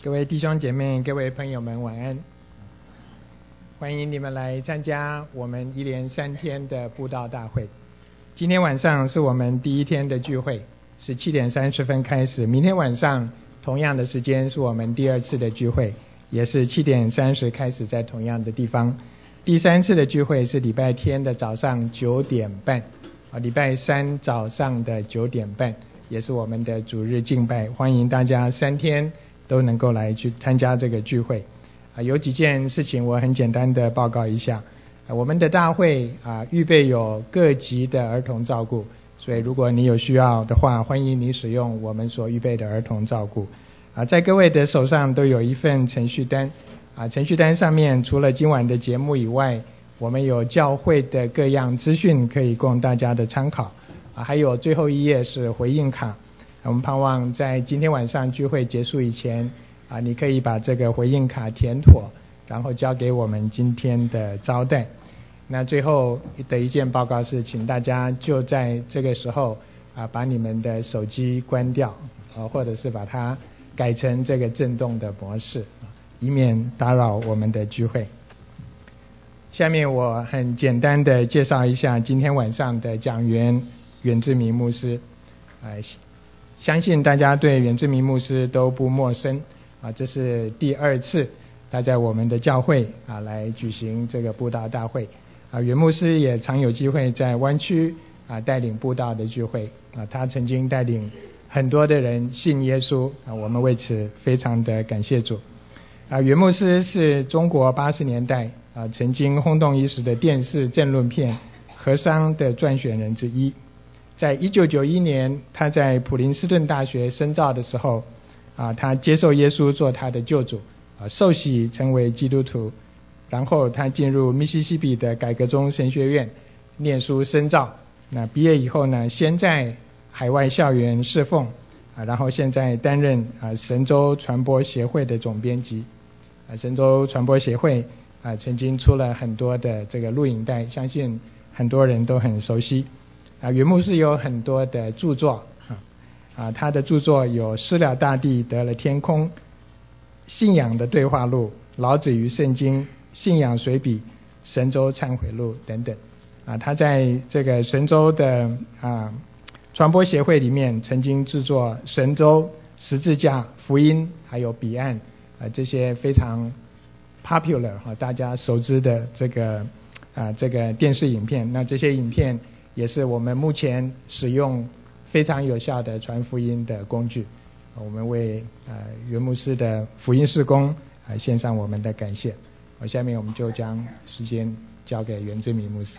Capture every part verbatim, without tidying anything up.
各位弟兄姐妹、各位朋友们，晚安！欢迎你们来参加我们一连三天的布道大会。今天晚上是我们第一天的聚会，是七点三十分开始。明天晚上同样的时间是我们第二次的聚会，也是七点三十开始，在同样的地方。第三次的聚会是礼拜天的早上九点半，啊，礼拜三早上的九点半，也是我们的主日敬拜。欢迎大家三天都能够来去参加这个聚会。啊，有几件事情我很简单的报告一下。啊，我们的大会啊预备有各级的儿童照顾，所以如果你有需要的话，欢迎你使用我们所预备的儿童照顾。啊，在各位的手上都有一份程序单。啊，程序单上面除了今晚的节目以外，我们有教会的各样资讯可以供大家的参考。啊，还有最后一页是回应卡。我们盼望在今天晚上聚会结束以前，啊，你可以把这个回应卡填妥，然后交给我们今天的招待。那最后的一件报告是，请大家就在这个时候啊，把你们的手机关掉，啊，或者是把它改成这个震动的模式，以免打扰我们的聚会。下面我很简单的介绍一下今天晚上的讲员袁志明牧师。呃相信大家对袁志明牧师都不陌生啊，这是第二次他在我们的教会啊来举行这个布道大会啊。袁牧师也常有机会在湾区啊带领布道的聚会啊，他曾经带领很多的人信耶稣啊，我们为此非常的感谢主啊。袁牧师是中国八十年代啊曾经轰动一时的电视政论片《和商》的撰选人之一。在一九九一年，他在普林斯顿大学深造的时候，啊，他接受耶稣做他的救主，啊，受洗成为基督徒，然后他进入密西西比的改革宗神学院念书深造。那毕业以后呢，先在海外校园侍奉，啊，然后现在担任啊神州传播协会的总编辑。啊，神州传播协会啊曾经出了很多的这个录影带，相信很多人都很熟悉。啊，袁牧师有很多的著作啊，啊，他的著作有《失了大地得了天空》、《信仰的对话录》、《老子与圣经》、《信仰随笔》、《神州忏悔录》等等。啊，他在这个神州的啊传播协会里面曾经制作神州、十字架、福音还有彼岸啊这些非常 popular 啊大家熟知的这个啊这个电视影片。那这些影片也是我们目前使用非常有效的传福音的工具。我们为呃袁牧师的福音事工啊献上我们的感谢。好，下面我们就将时间交给袁志明牧师。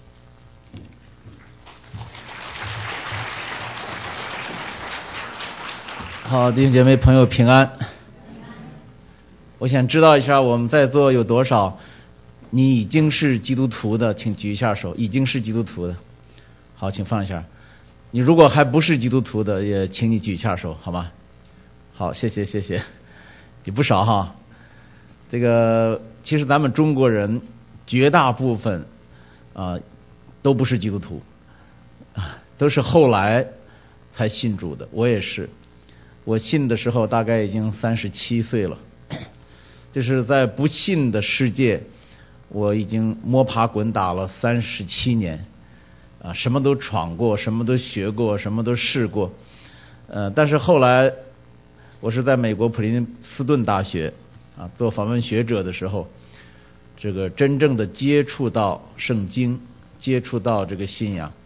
好，弟兄姐妹朋友平安。我想知道一下我们在座有多少你已经是基督徒的，请举一下手。已经是基督徒的，好，请放一下。你如果还不是基督徒的，也请你举一下手，好吗？好，谢谢谢谢，也不少哈。这个其实咱们中国人绝大部分啊、呃、都不是基督徒啊，都是后来才信主的。我也是，我信的时候大概已经三十七岁了，就是在不信的世界，我已经摸爬滚打了三十七年。啊，什么都闯过，什么都学过，什么都试过，呃，但是后来我是在美国普林斯顿大学啊做访问学者的时候，这个真正的接触到圣经，接触到这个信仰。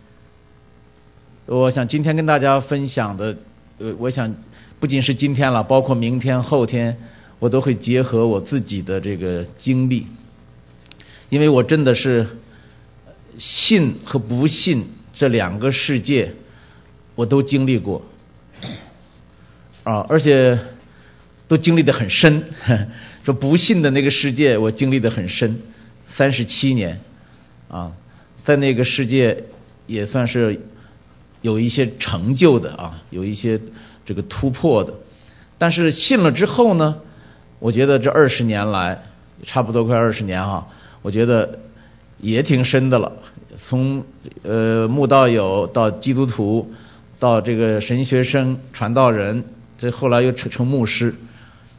我想今天跟大家分享的，呃，我想不仅是今天了，包括明天、后天，我都会结合我自己的这个经历，因为我真的是信和不信这两个世界我都经历过啊，而且都经历得很深。说不信的那个世界我经历得很深，三十七年啊，在那个世界也算是有一些成就的啊，有一些这个突破的。但是信了之后呢，我觉得这二十年来，差不多快二十年啊，我觉得也挺深的了。从呃慕道友到基督徒，到这个神学生、传道人，这后来又成成牧师，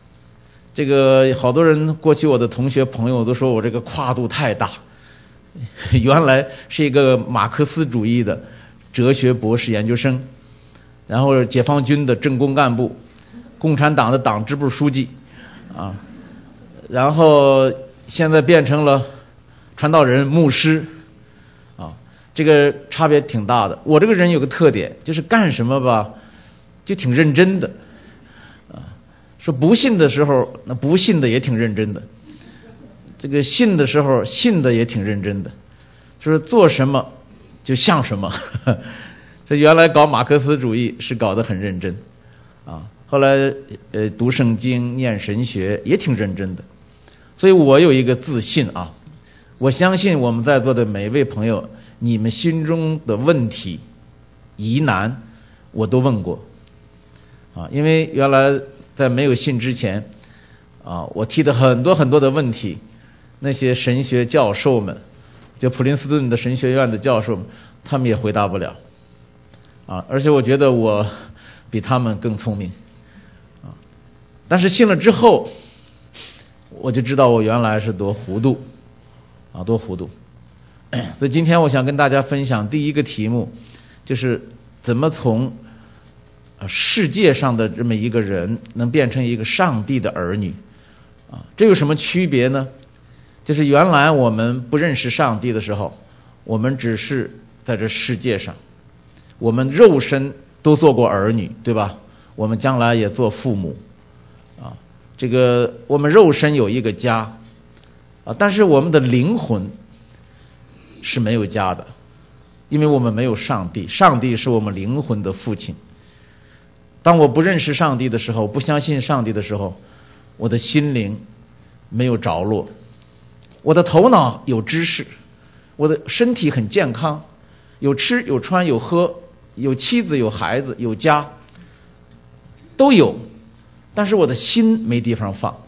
这个好多人过去我的同学朋友都说我这个跨度太大，原来是一个马克思主义的哲学博士研究生，然后解放军的政工干部，共产党的党支部书记啊，然后现在变成了传道人牧师啊，这个差别挺大的。我这个人有个特点，就是干什么吧就挺认真的啊，说不信的时候那不信的也挺认真的，这个信的时候信的也挺认真的，就是做什么就像什么这原来搞马克思主义是搞得很认真啊，后来呃读圣经念神学也挺认真的。所以我有一个自信啊，我相信我们在座的每一位朋友，你们心中的问题疑难我都问过啊，因为原来在没有信之前啊，我提的很多很多的问题，那些神学教授们，就普林斯顿的神学院的教授们，他们也回答不了啊，而且我觉得我比他们更聪明啊，但是信了之后我就知道我原来是多糊涂啊，多糊涂。所以今天我想跟大家分享第一个题目，就是怎么从世界上的这么一个人能变成一个上帝的儿女啊？这有什么区别呢？就是原来我们不认识上帝的时候，我们只是在这世界上，我们肉身都做过儿女，对吧？我们将来也做父母啊。这个我们肉身有一个家啊，但是我们的灵魂是没有家的，因为我们没有上帝，上帝是我们灵魂的父亲。当我不认识上帝的时候，不相信上帝的时候，我的心灵没有着落，我的头脑有知识，我的身体很健康，有吃有穿有喝，有妻子有孩子有家都有，但是我的心没地方放。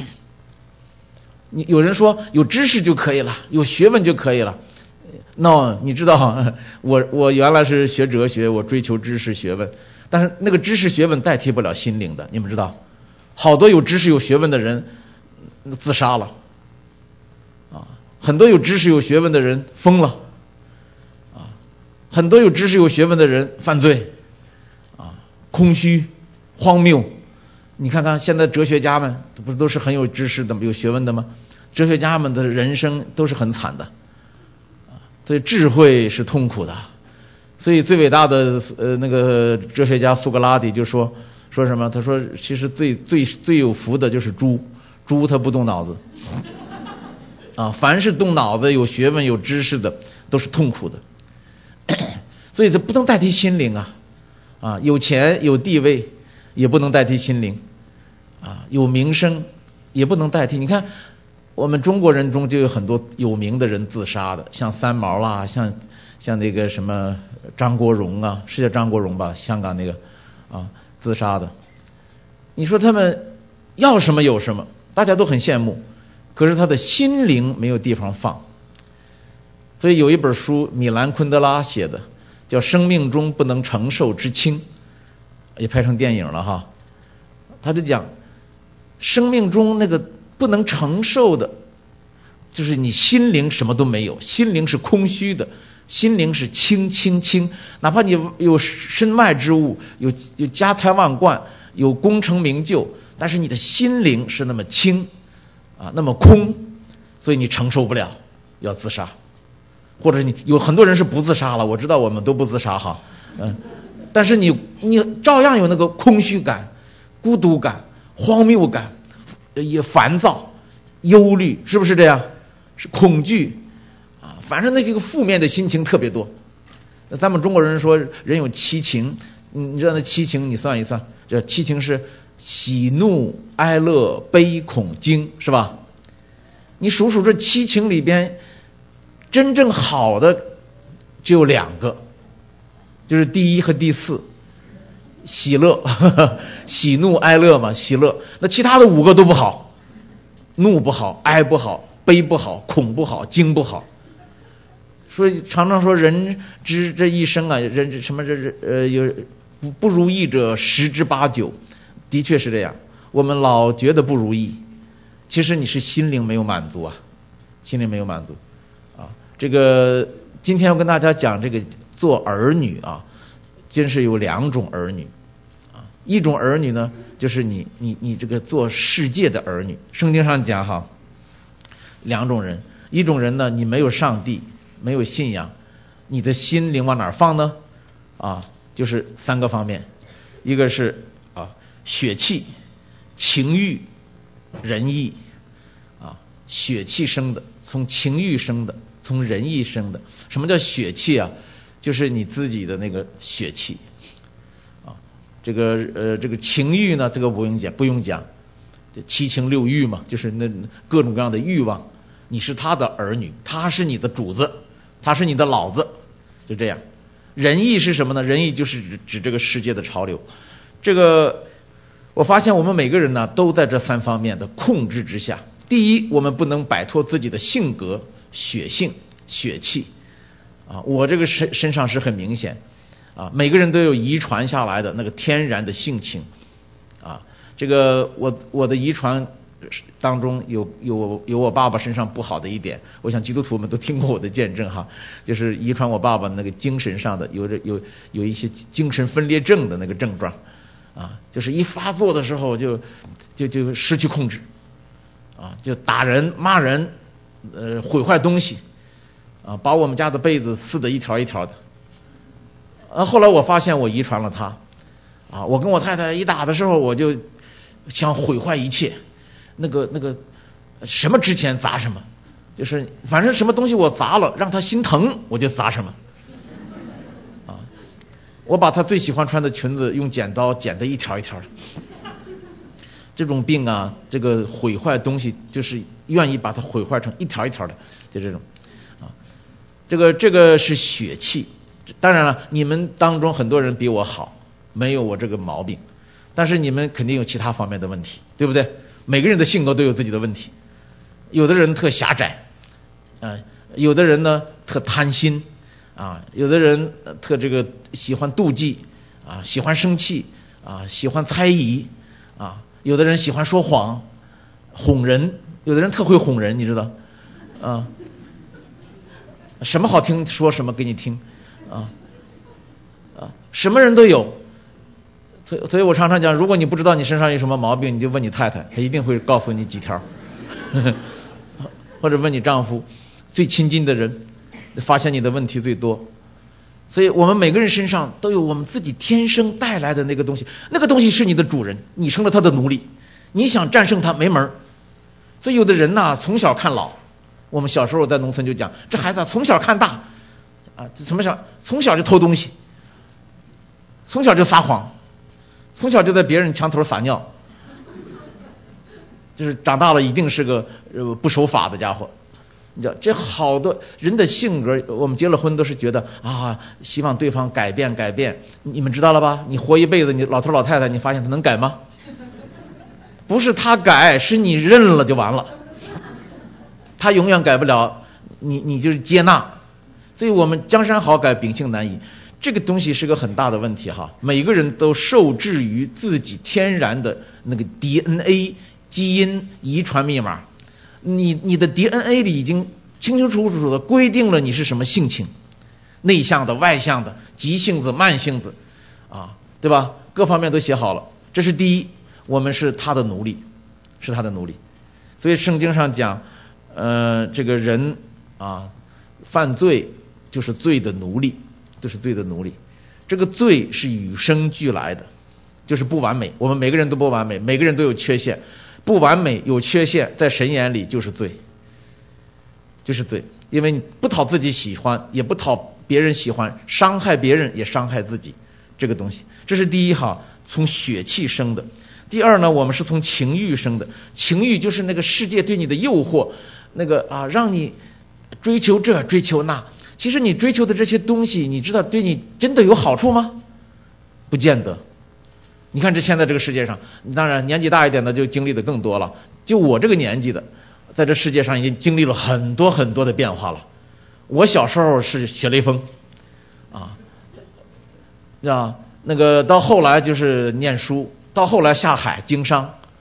你有人说有知识就可以了，有学问就可以了。No， 你知道我我原来是学哲学，我追求知识学问，但是那个知识学问代替不了心灵的。你们知道，好多有知识有学问的人自杀了啊，很多有知识有学问的人疯了啊，很多有知识有学问的人犯罪啊，空虚荒谬。你看看现在哲学家们不是都是很有知识的有学问的吗？哲学家们的人生都是很惨的啊，所以智慧是痛苦的。所以最伟大的呃那个哲学家苏格拉底就说说什么？他说其实最最最有福的就是猪，猪它不动脑子啊，凡是动脑子有学问有知识的都是痛苦的。所以这不能代替心灵啊啊，有钱有地位也不能代替心灵啊，有名声也不能代替。你看我们中国人中就有很多有名的人自杀的，像三毛啦，像像那个什么张国荣啊，是叫张国荣吧，香港那个啊自杀的。你说他们要什么有什么，大家都很羡慕，可是他的心灵没有地方放。所以有一本书米兰昆德拉写的叫《生命中不能承受之轻》，也拍成电影了哈。他就讲生命中那个不能承受的，就是你心灵什么都没有，心灵是空虚的，心灵是轻轻轻，哪怕你有身外之物，有有家财万贯，有功成名就，但是你的心灵是那么轻啊，那么空，所以你承受不了，要自杀。或者你有很多人是不自杀了，我知道我们都不自杀哈，嗯，但是你你照样有那个空虚感、孤独感、荒谬感，也烦躁、忧虑，是不是这样？是恐惧啊，反正那这个负面的心情特别多。那咱们中国人说人有七情，你知道那七情你算一算，这七情是喜怒哀乐悲恐惊，是吧？你数数这七情里边真正好的只有两个，就是第一和第四，喜乐呵呵喜怒哀乐嘛，喜乐。那其他的五个都不好，怒不好，哀不好，悲不好，恐不好，惊不好。所以常常说人之这一生啊，人什么这呃有不不如意者十之八九，的确是这样。 我们老觉得不如意，其实你是心灵没有满足啊，心灵没有满足啊。这个今天要跟大家讲这个做儿女啊，真是有两种儿女啊。一种儿女呢，就是你你你这个做世界的儿女。圣经上讲哈，两种人，一种人呢，你没有上帝，没有信仰，你的心灵往哪儿放呢？啊，就是三个方面，一个是啊血气、情欲、仁义啊，血气生的，从情欲生的，从仁义生的。什么叫血气啊？就是你自己的那个血气啊。这个呃这个情欲呢，这个不用讲，不用讲，这七情六欲嘛，就是那各种各样的欲望。你是他的儿女，他是你的主子，他是你的老子，就这样。仁义是什么呢？仁义就是指指这个世界的潮流。这个我发现我们每个人呢，都在这三方面的控制之下。第一，我们不能摆脱自己的性格、血性、血气啊。我这个身身上是很明显啊，每个人都有遗传下来的那个天然的性情啊。这个我我的遗传当中有有有我爸爸身上不好的一点，我想基督徒们都听过我的见证哈，就是遗传我爸爸那个精神上的有着有有一些精神分裂症的那个症状啊，就是一发作的时候就就就失去控制啊，就打人骂人，呃毁坏东西啊，把我们家的被子撕得一条一条的。啊，后来我发现我遗传了他啊，我跟我太太一打的时候，我就想毁坏一切。那个那个什么之前砸什么，就是反正什么东西我砸了让他心疼我就砸什么啊。我把他最喜欢穿的裙子用剪刀剪得一条一条的。这种病啊，这个毁坏东西就是愿意把它毁坏成一条一条的，就这种啊。这个这个是血气。当然了，你们当中很多人比我好，没有我这个毛病，但是你们肯定有其他方面的问题，对不对？每个人的性格都有自己的问题，有的人特狭窄，啊，有的人呢特贪心，啊，有的人特这个喜欢妒忌，啊，喜欢生气，啊，喜欢猜疑，啊，有的人喜欢说谎，哄人，有的人特会哄人，你知道，啊，什么好听说什么给你听，啊，啊，什么人都有。所以，所以我常常讲，如果你不知道你身上有什么毛病，你就问你太太，她一定会告诉你几条，或者问你丈夫，最亲近的人，发现你的问题最多。所以我们每个人身上都有我们自己天生带来的那个东西，那个东西是你的主人，你成了他的奴隶，你想战胜他没门。所以有的人呐，从小看老，我们小时候在农村就讲，这孩子从小看大，啊，从小从小就偷东西，从小就撒谎。从小就在别人墙头撒尿，就是长大了一定是个呃不守法的家伙。你知道，这好多人的性格，我们结了婚都是觉得啊，希望对方改变改变。你们知道了吧？你活一辈子，你老头老太太，你发现他能改吗？不是他改，是你认了就完了。他永远改不了，你你就是接纳。所以我们江山好改，秉性难移。这个东西是个很大的问题哈，每个人都受制于自己天然的那个 D N A 基因遗传密码，你你的 D N A 里已经清清楚楚的规定了你是什么性情，内向的、外向的、急性子、慢性子，啊，对吧？各方面都写好了。这是第一，我们是他的奴隶，是他的奴隶。所以圣经上讲，呃，这个人啊，犯罪就是罪的奴隶。就是罪的奴隶，这个罪是与生俱来的，就是不完美。我们每个人都不完美，每个人都有缺陷，不完美有缺陷，在神眼里就是罪，就是罪。因为你不讨自己喜欢，也不讨别人喜欢，伤害别人也伤害自己，这个东西，这是第一哈，从血气生的。第二呢，我们是从情欲生的，情欲就是那个世界对你的诱惑，那个啊，让你追求这追求那。其实你追求的这些东西，你知道对你真的有好处吗？不见得。你看这现在这个世界上，当然年纪大一点的就经历的更多了。就我这个年纪的，在这世界上已经经历了很多很多的变化了。我小时候是学雷锋，啊，啊，那个到后来就是念书，到后来下海经商，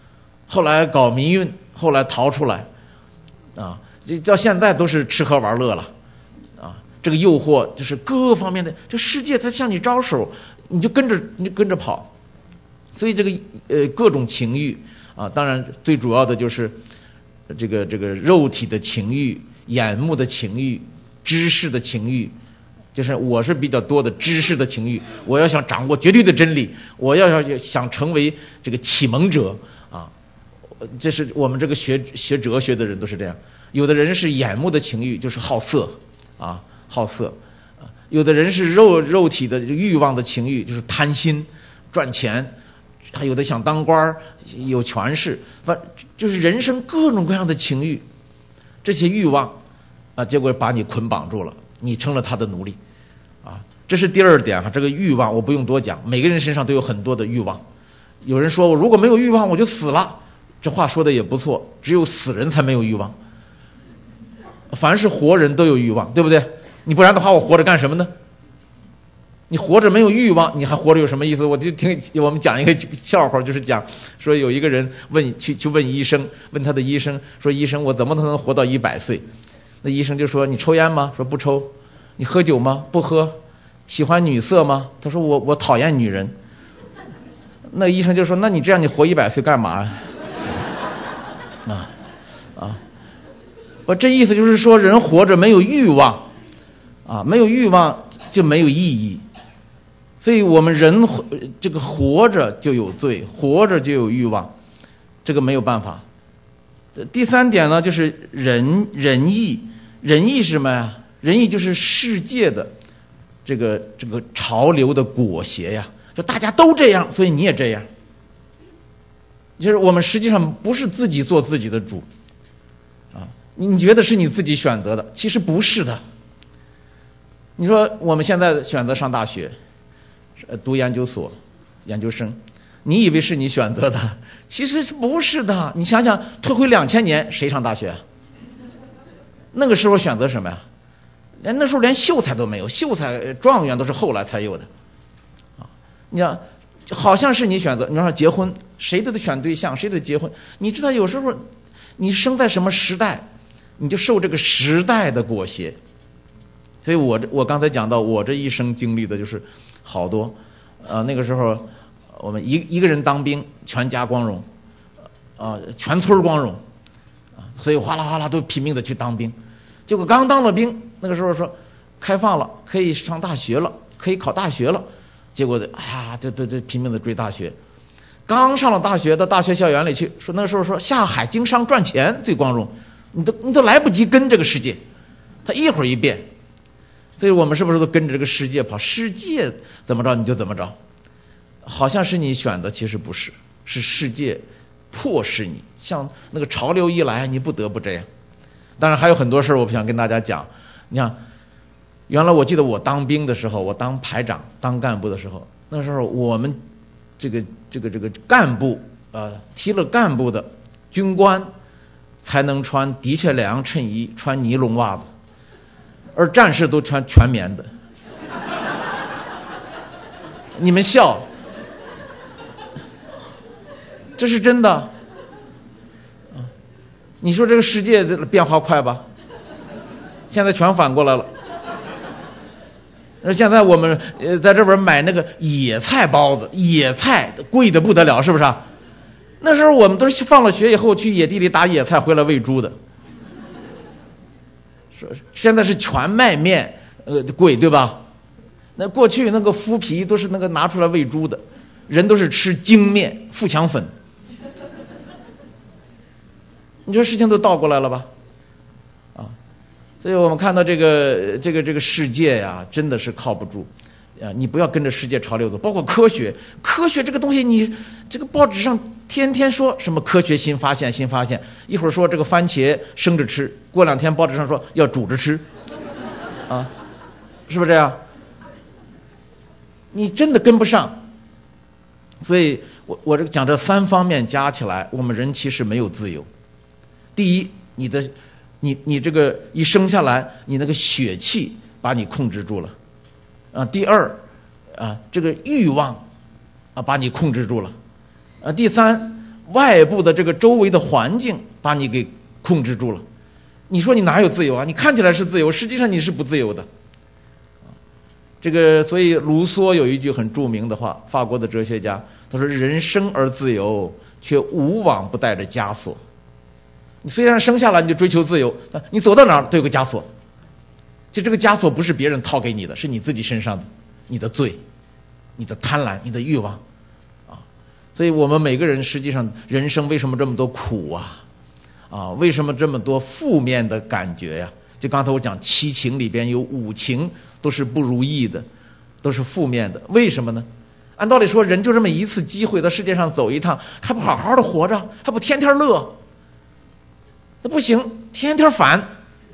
后来搞民运，后来逃出来，啊，这到现在都是吃喝玩乐了，啊，这个诱惑就是各方面的，这世界它向你招手，你就跟着你就跟着跑，所以这个呃各种情欲啊，当然最主要的就是这个这个肉体的情欲、眼目的情欲、知识的情欲。就是我是比较多的知识的情欲，我要想掌握绝对的真理，我要要想成为这个启蒙者啊，这是我们这个学学哲学的人都是这样。有的人是眼目的情欲，就是好色啊，好色啊；有的人是肉肉体的欲望的情欲，就是贪心赚钱，还有的想当官有权势，反就是人生各种各样的情欲，这些欲望啊，结果把你捆绑住了。你成了他的奴隶，啊，这是第二点哈。这个欲望我不用多讲，每个人身上都有很多的欲望。有人说我如果没有欲望我就死了，这话说的也不错，只有死人才没有欲望，凡是活人都有欲望，对不对？你不然的话我活着干什么呢？你活着没有欲望，你还活着有什么意思？我就听我们讲一个笑话，就是讲说有一个人问去去问医生，问他的医生说，医生我怎么能活到一百岁？那医生就说，你抽烟吗？说不抽。你喝酒吗？不喝。喜欢女色吗？他说我我讨厌女人。那医生就说，那你这样你活一百岁干嘛呀？啊啊，我这意思就是说，人活着没有欲望啊，没有欲望就没有意义。所以我们人这个活着就有罪，活着就有欲望，这个没有办法。第三点呢，就是仁仁义。仁义是什么呀？仁义就是世界的这个这个潮流的裹挟呀，就大家都这样，所以你也这样。就是我们实际上不是自己做自己的主啊，你觉得是你自己选择的，其实不是的。你说我们现在选择上大学，读研究所、研究生，你以为是你选择的，其实不是的。你想想，退回两千年，谁上大学？那个时候选择什么呀？连那时候连秀才都没有，秀才状元都是后来才有的啊。你想，好像是你选择，你说结婚，谁都得选对象，谁都得结婚。你知道有时候你生在什么时代，你就受这个时代的裹挟。所以我我刚才讲到，我这一生经历的就是好多，呃，那个时候我们一一个人当兵，全家光荣，啊、呃，全村光荣。所以哗啦哗啦都拼命的去当兵，结果刚当了兵，那个时候说开放了，可以上大学了，可以考大学了，结果哎呀，这这这拼命的追大学，刚上了大学，到大学校园里去，说那个时候说下海经商赚钱最光荣，你都你都来不及跟这个世界，它一会儿一变，所以我们是不是都跟着这个世界跑？世界怎么着你就怎么着，好像是你选的，其实不是，是世界迫使你，像那个潮流一来，你不得不这样。当然还有很多事儿，我不想跟大家讲。你看，原来我记得我当兵的时候，我当排长、当干部的时候，那时候我们这个这个这个干部呃，提了干部的军官才能穿的确良衬衣、穿尼龙袜子，而战士都穿全棉的。你们笑。这是真的，你说这个世界变化快吧？现在全反过来了。现在我们呃在这边买那个野菜包子，野菜贵的不得了，是不是啊？那时候我们都是放了学以后去野地里打野菜回来喂猪的。说现在是全麦面，呃贵对吧？那过去那个麸皮都是那个拿出来喂猪的，人都是吃精面、富强粉。你说事情都倒过来了吧？啊，所以我们看到这个这个这个世界呀，真的是靠不住啊！你不要跟着世界潮流走，包括科学，科学这个东西，你这个报纸上天天说什么科学新发现新发现，一会儿说这个番茄生着吃，过两天报纸上说要煮着吃，啊，是不是这样？你真的跟不上。所以我我这讲这三方面加起来，我们人其实没有自由。第一，你的你你这个一生下来，你那个血气把你控制住了啊。第二啊，这个欲望啊把你控制住了啊。第三， 外部的这个周围的环境把你给控制住了。你说你哪有自由啊？你看起来是自由，实际上你是不自由的。这个，所以卢梭有一句很著名的话，法国的哲学家，他说：“人生而自由，却无往不带着枷锁。”你虽然生下来你就追求自由，但你走到哪儿都有个枷锁。就这个枷锁不是别人套给你的，是你自己身上的，你的罪、你的贪婪、你的欲望啊。所以我们每个人实际上人生为什么这么多苦啊？啊，为什么这么多负面的感觉呀？就刚才我讲七情里边有五情都是不如意的，都是负面的。为什么呢？按道理说，人就这么一次机会到世界上走一趟，还不好好的活着，还不天天乐？那不行，天天烦，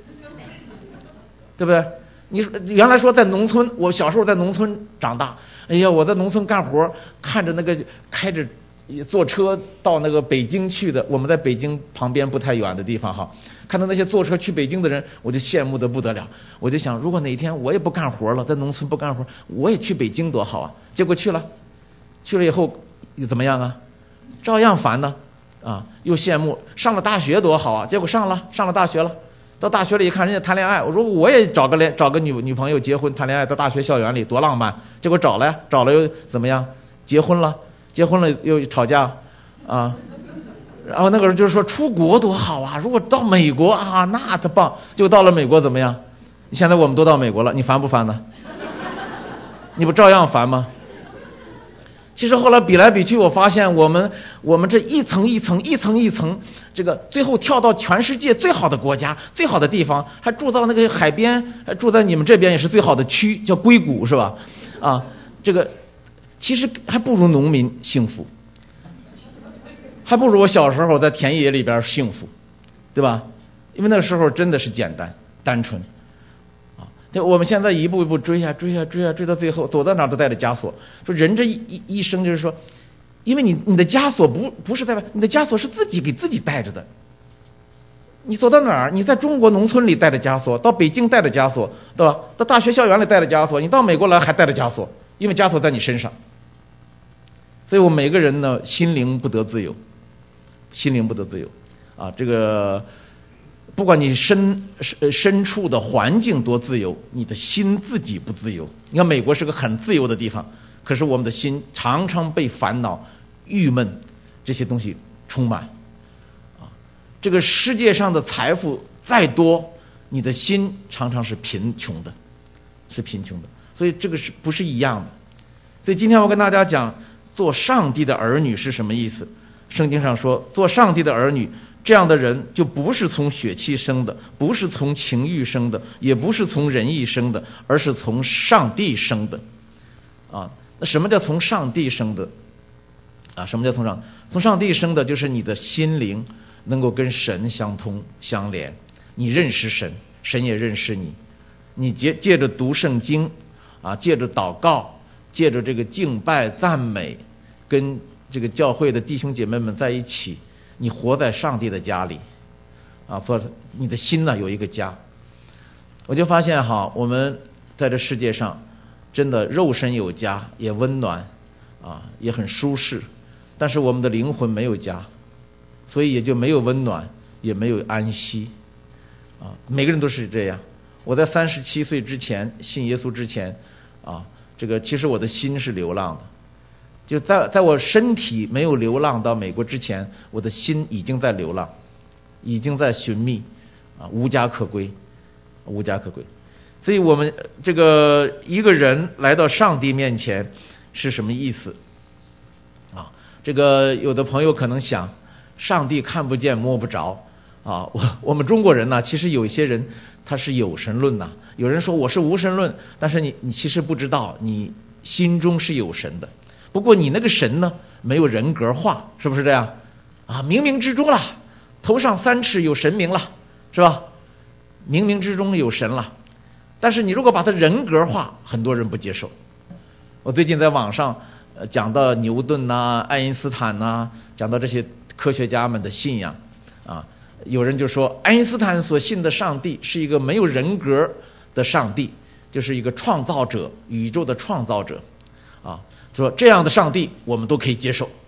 对不对？你说原来说在农村，我小时候在农村长大，哎呀，我在农村干活，看着那个开着坐车到那个北京去的，我们在北京旁边不太远的地方哈，看到那些坐车去北京的人，我就羡慕的不得了。我就想，如果哪天我也不干活了，在农村不干活，我也去北京多好啊！结果去了，去了以后又怎么样啊？照样烦呢，啊，又羡慕。上了大学多好啊！结果上了，上了大学了，到大学里一看人家谈恋爱，我说我也找个恋找个女女朋友结婚谈恋爱，到大学校园里多浪漫。结果找了呀，找了又怎么样？结婚了。结婚了又吵架啊，然后那个人就是说出国多好啊，如果到美国啊那的棒，就到了美国怎么样？现在我们都到美国了，你烦不烦呢？你不照样烦吗？其实后来比来比去，我发现我们我们这一层一层一层一层，这个最后跳到全世界最好的国家最好的地方，还住到那个海边，还住在你们这边也是最好的区，叫硅谷是吧？啊，这个其实还不如农民幸福，还不如我小时候在田野里边幸福，对吧？因为那个时候真的是简单单纯啊。对，我们现在一步一步追啊追啊追啊追到最后，走到哪都带着枷锁。说人这一一一生就是说，因为你你的枷锁不不是在外，你的枷锁是自己给自己带着的。你走到哪儿，你在中国农村里带着枷锁，到北京带着枷锁，对吧？到大学校园里带着枷锁，你到美国来还带着枷锁，因为枷锁在你身上。所以我们每个人呢，心灵不得自由，心灵不得自由啊！这个不管你身身处的环境多自由，你的心自己不自由。你看美国是个很自由的地方，可是我们的心常常被烦恼、郁闷这些东西充满啊！这个世界上的财富再多，你的心常常是贫穷的，是贫穷的。所以这个是不是一样的？所以今天我跟大家讲，做上帝的儿女是什么意思？圣经上说，做上帝的儿女，这样的人就不是从血气生的，不是从情欲生的，也不是从人意生的，而是从上帝生的。啊，那什么叫从上帝生的？啊，什么叫从上？从上帝生的就是你的心灵能够跟神相通相连，你认识神，神也认识你。你借借着读圣经，啊，借着祷告，借着这个敬拜赞美，跟这个教会的弟兄姐妹们在一起，你活在上帝的家里啊，所以你的心呢有一个家。我就发现哈，我们在这世界上真的肉身有家，也温暖啊，也很舒适，但是我们的灵魂没有家，所以也就没有温暖，也没有安息啊。每个人都是这样。我在三十七岁之前信耶稣之前啊，这个其实我的心是流浪的。就在在我身体没有流浪到美国之前，我的心已经在流浪，已经在寻觅啊，无家可归，无家可归。所以我们这个一个人来到上帝面前是什么意思啊？这个有的朋友可能想，上帝看不见摸不着啊。我我们中国人呢，其实有一些人他是有神论呐，有人说我是无神论，但是你你其实不知道，你心中是有神的。不过你那个神呢，没有人格化，是不是这样啊？冥冥之中了，头上三尺有神明了，是吧？冥冥之中有神了。但是你如果把它人格化，很多人不接受。我最近在网上呃讲到牛顿呐、啊、爱因斯坦呐、啊，讲到这些科学家们的信仰啊，有人就说爱因斯坦所信的上帝是一个没有人格的上帝，就是一个创造者，宇宙的创造者啊。说这样的上帝我们都可以接受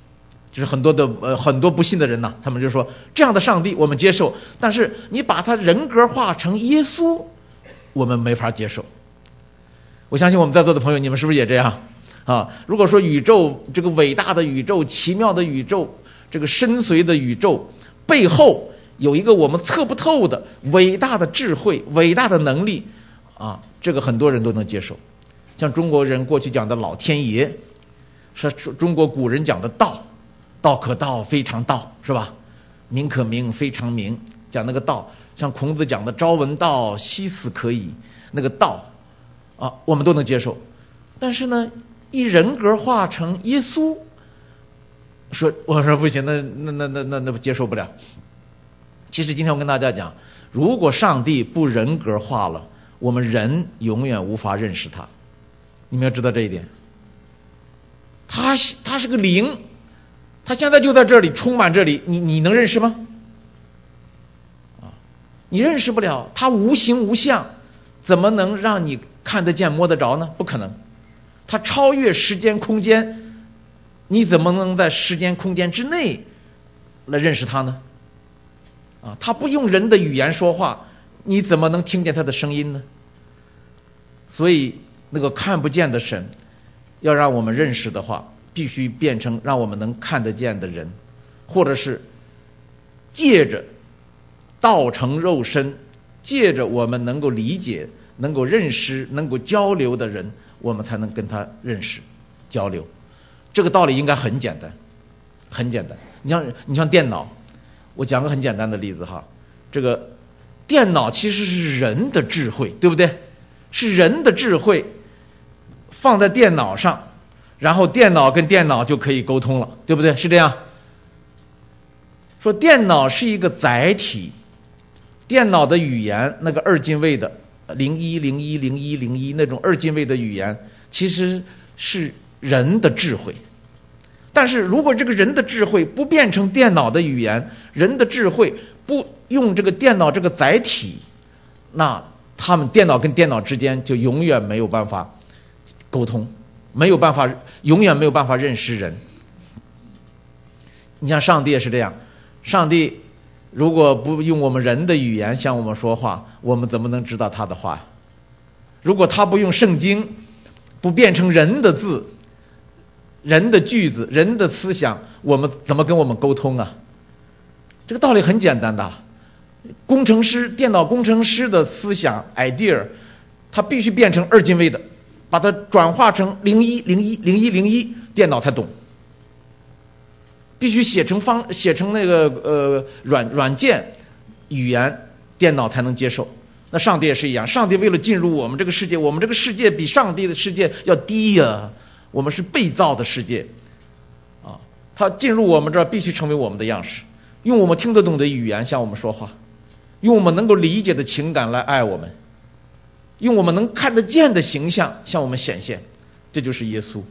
就是很多的呃很多不信的人呐，他们就说这样的上帝我们接受，但是你把他人格化成耶稣，我们没法接受。我相信我们在座的朋友，你们是不是也这样啊？如果说宇宙这个伟大的宇宙、奇妙的宇宙、这个深邃的宇宙背后有一个我们测不透的伟大的智慧、伟大的能力啊，这个很多人都能接受。像中国人过去讲的老天爷，是中国古人讲的道，道可道非常道，是吧？名可名非常名，讲那个道。像孔子讲的朝闻道，夕死可矣，那个道啊，我们都能接受。但是呢，一人格化成耶稣，说我说不行，那那那那那那接受不了。其实今天我跟大家讲，如果上帝不人格化了，我们人永远无法认识他。你们要知道这一点。他他是个灵，他现在就在这里，充满这里，你你能认识吗？啊，你认识不了，他无形无相，怎么能让你看得见摸得着呢？不可能。他超越时间空间，你怎么能在时间空间之内来认识他呢？啊，他不用人的语言说话，你怎么能听见他的声音呢？所以那个看不见的神，要让我们认识的话，必须变成让我们能看得见的人，或者是借着道成肉身，借着我们能够理解、能够认识、能够交流的人，我们才能跟他认识、交流。这个道理应该很简单，很简单。你像你像电脑，我讲个很简单的例子哈，这个电脑其实是人的智慧，对不对？是人的智慧放在电脑上，然后电脑跟电脑就可以沟通了，对不对？是这样。说电脑是一个载体，电脑的语言那个二进位的零一零一零一零一那种二进位的语言，其实是人的智慧。但是如果这个人的智慧不变成电脑的语言，人的智慧不用这个电脑这个载体，那他们电脑跟电脑之间就永远没有办法沟通，没有办法，永远没有办法认识人。你像上帝也是这样，上帝如果不用我们人的语言向我们说话，我们怎么能知道他的话？如果他不用圣经，不变成人的字、人的句子、人的思想，我们怎么跟我们沟通啊？这个道理很简单的。工程师、电脑工程师的思想 idea， 他必须变成二进位的，把它转化成零一零一零一零一，电脑才懂。必须写成方写成那个呃软软件语言，电脑才能接受。那上帝也是一样，上帝为了进入我们这个世界，我们这个世界比上帝的世界要低呀、啊，我们是被造的世界啊，他进入我们这儿必须成为我们的样式，用我们听得懂的语言向我们说话，用我们能够理解的情感来爱我们，用我们能看得见的形象向我们显现，这就是耶稣。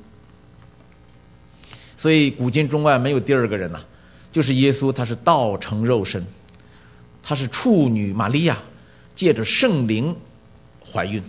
所以古今中外没有第二个人呐、啊，就是耶稣，他是道成肉身，他是处女玛利亚借着圣灵怀孕。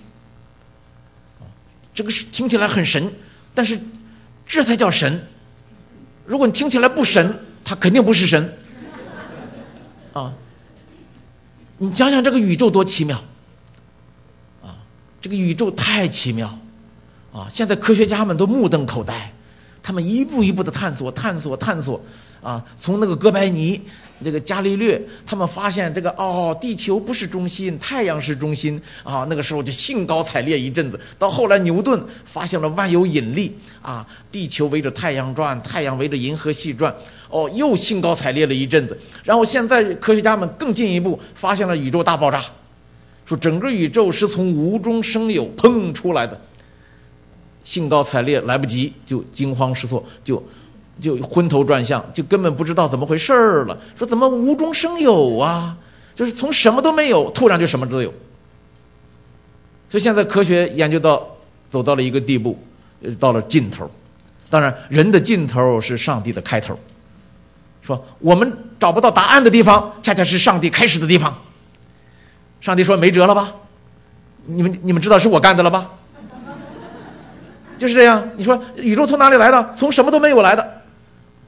这个是听起来很神，但是这才叫神。如果你听起来不神，他肯定不是神啊！你想想这个宇宙多奇妙啊！这个宇宙太奇妙啊！现在科学家们都目瞪口呆，他们一步一步的探索探索探索啊！从那个哥白尼、这个伽利略，他们发现这个哦，地球不是中心，太阳是中心啊！那个时候就兴高采烈一阵子。到后来牛顿发现了万有引力啊，地球围着太阳转，太阳围着银河系转，哦，又兴高采烈了一阵子。然后现在科学家们更进一步发现了宇宙大爆炸，说整个宇宙是从无中生有砰出来的。兴高采烈来不及，就惊慌失措，就就昏头转向，就根本不知道怎么回事了。说怎么无中生有啊？就是从什么都没有，突然就什么都有。所以现在科学研究到走到了一个地步，到了尽头。当然，人的尽头是上帝的开头。说我们找不到答案的地方，恰恰是上帝开始的地方。上帝说没辙了吧？你们你们知道是我干的了吧？就是这样。你说宇宙从哪里来的？从什么都没有来的。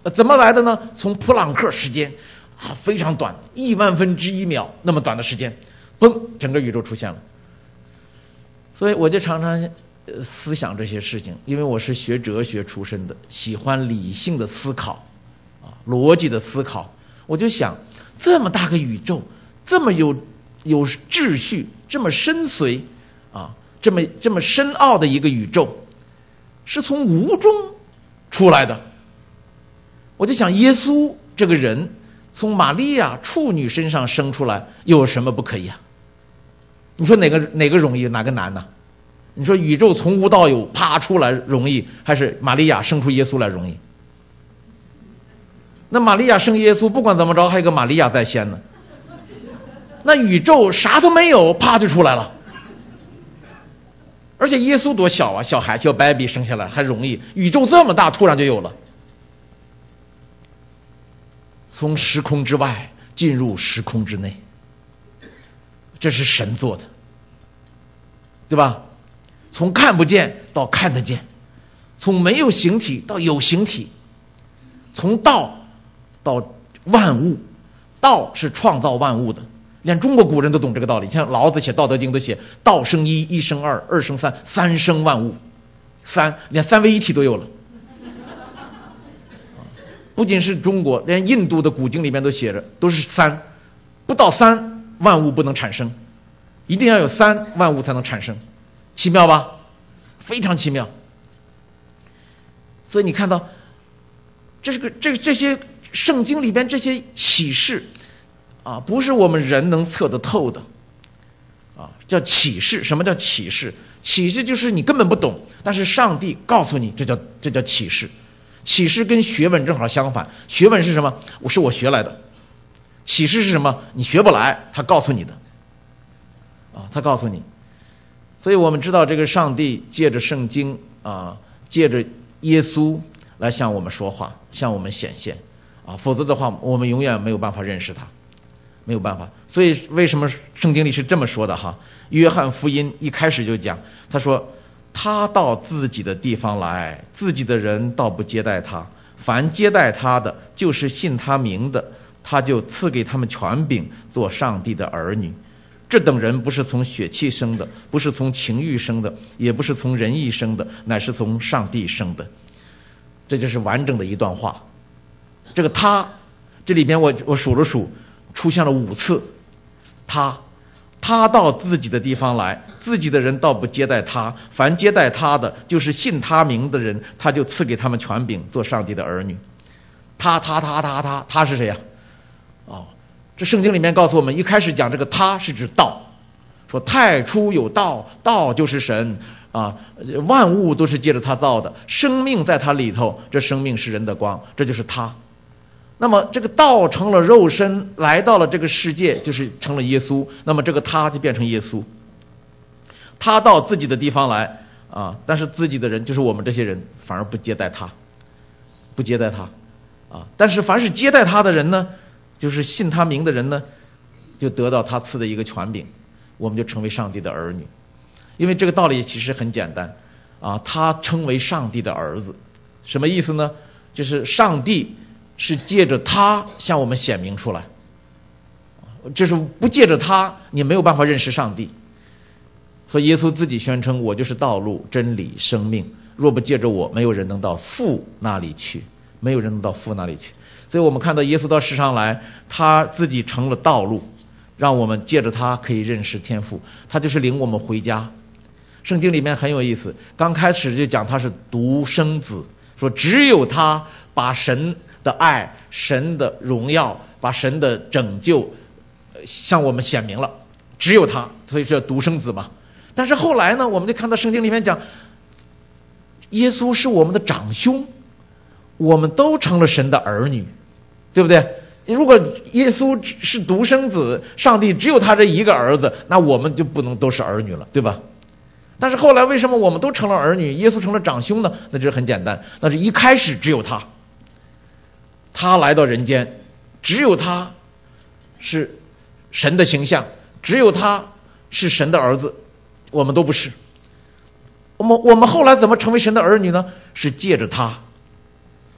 呃，怎么来的呢？从普朗克时间啊，非常短，亿万分之一秒那么短的时间，嘣，整个宇宙出现了。所以我就常常呃思想这些事情，因为我是学哲学出身的，喜欢理性的思考啊，逻辑的思考。我就想，这么大个宇宙，这么有有秩序，这么深邃啊，这么这么深奥的一个宇宙，是从无中出来的。我就想，耶稣这个人从玛利亚处女身上生出来，又有什么不可以啊？你说哪个哪个容易，哪个难呢？你说宇宙从无到有啪出来容易，还是玛利亚生出耶稣来容易？那玛利亚生耶稣，不管怎么着，还有个玛利亚在先呢。那宇宙啥都没有，啪就出来了。而且耶稣多小啊，小孩小 baby 生下来还容易，宇宙这么大，突然就有了。从时空之外进入时空之内，这是神做的，对吧？从看不见到看得见，从没有形体到有形体，从道到万物。道是创造万物的，连中国古人都懂这个道理，像老子写《道德经》都写道生一，一生二，二生三，三生万物。三连三位一体都有了。不仅是中国，连印度的古经里面都写着，都是三，不到三万物不能产生，一定要有三万物才能产生，奇妙吧？非常奇妙。所以你看到，这是个这这些圣经里边这些启示啊，不是我们人能测得透的啊，叫启示。什么叫启示？启示就是你根本不懂，但是上帝告诉你，这叫这叫启示。启示跟学问正好相反，学问是什么？我是我学来的。启示是什么？你学不来，他告诉你的啊，他告诉你。所以我们知道这个上帝借着圣经啊，借着耶稣来向我们说话，向我们显现啊，否则的话我们永远没有办法认识他，没有办法。所以为什么圣经里是这么说的哈？约翰福音一开始就讲，他说他到自己的地方来，自己的人倒不接待他，凡接待他的，就是信他名的，他就赐给他们权柄，做上帝的儿女。这等人不是从血气生的，不是从情欲生的，也不是从人意生的，乃是从上帝生的。这就是完整的一段话。这个他，这里边我我数了数，出现了五次。他他到自己的地方来，自己的人倒不接待他，凡接待他的，就是信他名的人，他就赐给他们权柄，做上帝的儿女。他他他他他他是谁呀？哦，这圣经里面告诉我们，一开始讲这个他是指道，说太初有道，道就是神啊，万物都是借着他造的，生命在他里头，这生命是人的光，这就是他。那么这个道成了肉身，来到了这个世界，就是成了耶稣。那么这个他就变成耶稣。他到自己的地方来啊，但是自己的人，就是我们这些人，反而不接待他，不接待他啊。但是凡是接待他的人呢，就是信他名的人呢，就得到他赐的一个权柄，我们就成为上帝的儿女。因为这个道理其实很简单啊，他称为上帝的儿子，什么意思呢？就是上帝是借着他向我们显明出来，就是不借着他你没有办法认识上帝。所以耶稣自己宣称，我就是道路真理生命，若不借着我，没有人能到父那里去，没有人能到父那里去。所以我们看到耶稣到世上来，他自己成了道路，让我们借着他可以认识天父，他就是领我们回家。圣经里面很有意思，刚开始就讲他是独生子，说只有他把神的爱、神的荣耀、把神的拯救向我们显明了，只有他，所以是独生子嘛。但是后来呢，我们就看到圣经里面讲，耶稣是我们的长兄，我们都成了神的儿女，对不对？如果耶稣是独生子，上帝只有他这一个儿子，那我们就不能都是儿女了，对吧？但是后来为什么我们都成了儿女，耶稣成了长兄呢？那就是很简单，那是一开始只有他，他来到人间，只有他是神的形象，只有他是神的儿子，我们都不是。我们我们后来怎么成为神的儿女呢？是借着他啊，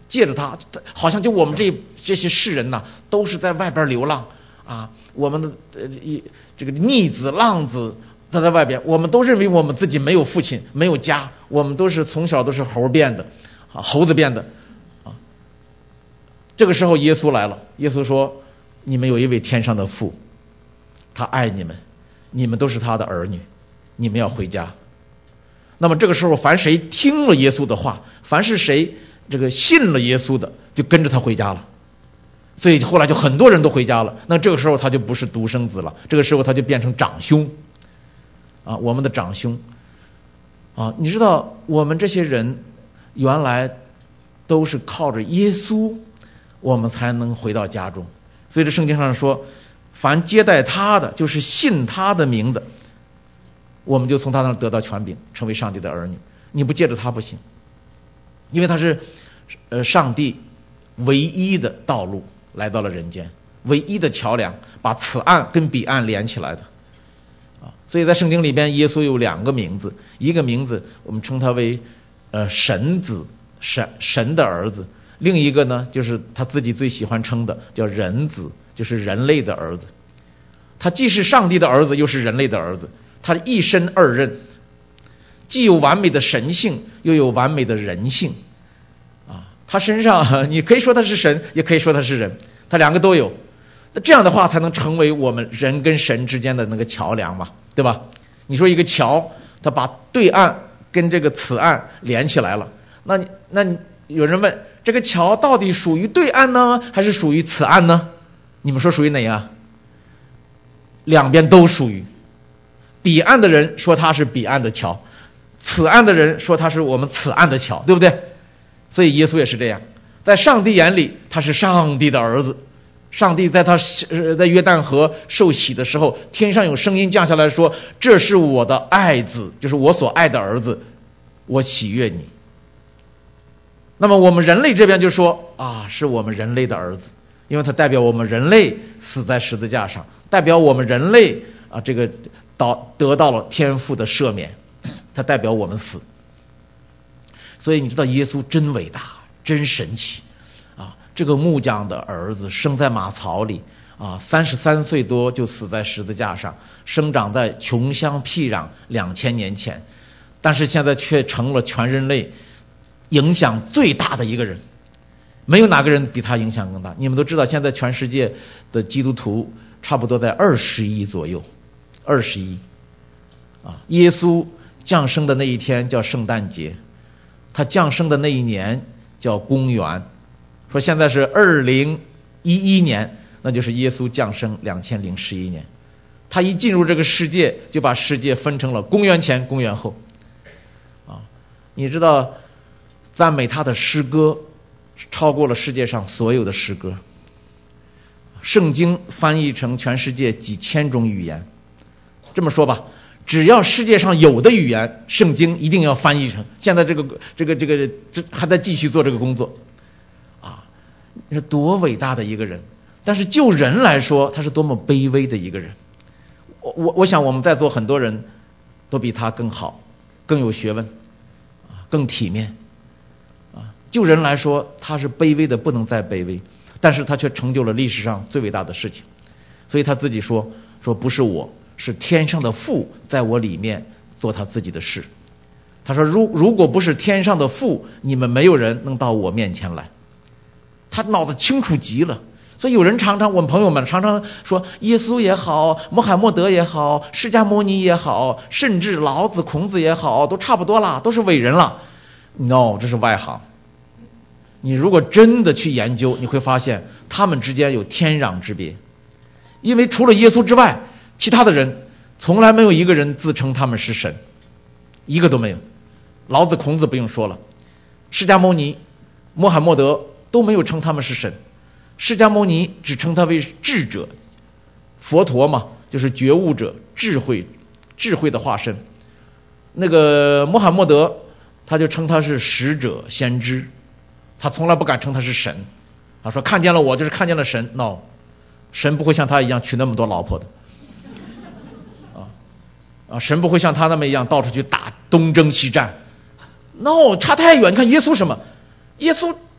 借着他，好像就我们这这些世人呐，都是在外边流浪啊，我们的呃这个逆子浪子他在外边，我们都认为我们自己没有父亲没有家，我们都是从小都是猴变的啊，猴子变的啊。这个时候耶稣来了，耶稣说你们有一位天上的父，他爱你们，你们都是他的儿女，你们要回家。那么这个时候凡谁听了耶稣的话，凡是谁这个信了耶稣的，就跟着他回家了。所以后来就很多人都回家了。那这个时候他就不是独生子了，这个时候他就变成长兄啊，我们的长兄啊。你知道我们这些人原来都是靠着耶稣我们才能回到家中。所以这圣经上说，凡接待他的，就是信他的名的，我们就从他那儿得到权柄，成为上帝的儿女。你不借着他不行，因为他是呃上帝唯一的道路来到了人间，唯一的桥梁，把此岸跟彼岸连起来的啊。所以在圣经里边，耶稣有两个名字，一个名字我们称他为呃神子，神神的儿子，另一个呢就是他自己最喜欢称的叫人子，就是人类的儿子。他既是上帝的儿子，又是人类的儿子，他一身二任，既有完美的神性，又有完美的人性啊。他身上你可以说他是神，也可以说他是人，他两个都有。那这样的话才能成为我们人跟神之间的那个桥梁嘛，对吧？你说一个桥，他把对岸跟这个此岸连起来了，那那有人问，这个桥到底属于对岸呢，还是属于此岸呢？你们说属于哪样？两边都属于。彼岸的人说他是彼岸的桥，此岸的人说他是我们此岸的桥，对不对？所以耶稣也是这样，在上帝眼里他是上帝的儿子。上帝在他在约旦河受洗的时候，天上有声音降下来说，这是我的爱子，就是我所爱的儿子，我喜悦你。那么我们人类这边就说啊，是我们人类的儿子，因为他代表我们人类死在十字架上，代表我们人类啊这个到得到了天父的赦免，他代表我们死。所以你知道耶稣真伟大，真神奇啊！这个木匠的儿子生在马槽里啊，三十三岁多就死在十字架上，生长在穷乡僻壤两千年前，但是现在却成了全人类影响最大的一个人，没有哪个人比他影响更大。你们都知道，现在全世界的基督徒差不多在二十亿左右，二十亿啊！耶稣降生的那一天叫圣诞节，他降生的那一年叫公元。说现在是二零一一年，那就是耶稣降生两千零十一年。他一进入这个世界，就把世界分成了公元前、公元后。啊，你知道，赞美他的诗歌超过了世界上所有的诗歌。圣经翻译成全世界几千种语言。这么说吧，只要世界上有的语言，圣经一定要翻译成。现在这个这个这个这还在继续做这个工作。你是多伟大的一个人，但是就人来说，他是多么卑微的一个人。我我我想我们在座很多人都比他更好，更有学问啊，更体面啊。就人来说，他是卑微的不能再卑微，但是他却成就了历史上最伟大的事情。所以他自己说说不是我，是天上的父在我里面做他自己的事。他说如如果不是天上的父，你们没有人能到我面前来。他脑子清楚极了，所以有人常常，我们朋友们常常说，耶稣也好，穆罕默德也好，释迦牟尼也好，甚至老子、孔子也好，都差不多啦，都是伟人了。No， 这是外行。你如果真的去研究，你会发现他们之间有天壤之别。因为除了耶稣之外，其他的人从来没有一个人自称他们是神，一个都没有。老子、孔子不用说了，释迦牟尼、穆罕默德都没有称他们是神。释迦牟尼只称他为智者，佛陀嘛，就是觉悟者，智慧智慧的化身。那个穆罕默德他就称他是使者先知，他从来不敢称他是神。他说看见了我就是看见了神。 No， 神不会像他一样娶那么多老婆的啊啊！神不会像他那么一样到处去打东征西战。No， 差太远。你看耶稣什么？耶稣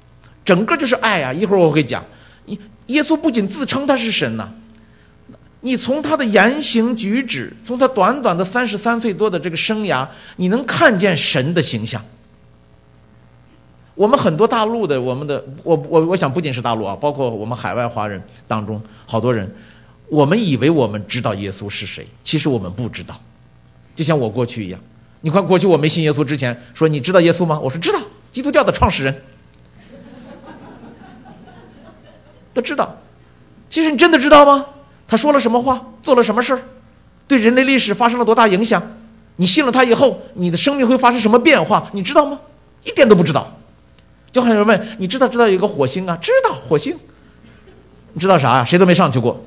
整个就是爱啊！一会儿我会讲，耶稣不仅自称他是神呐、啊，你从他的言行举止，从他短短的三十三岁多的这个生涯，你能看见神的形象。我们很多大陆的，我们的我我我想不仅是大陆啊，包括我们海外华人当中，好多人，我们以为我们知道耶稣是谁，其实我们不知道。就像我过去一样，你看过去我没信耶稣之前，说你知道耶稣吗？我说知道，基督教的创始人，都知道。其实你真的知道吗？他说了什么话，做了什么事儿，对人类历史发生了多大影响？你信了他以后，你的生命会发生什么变化？你知道吗？一点都不知道。就还有人问，你知道知道有一个火星啊？知道火星，你知道啥呀、啊？谁都没上去过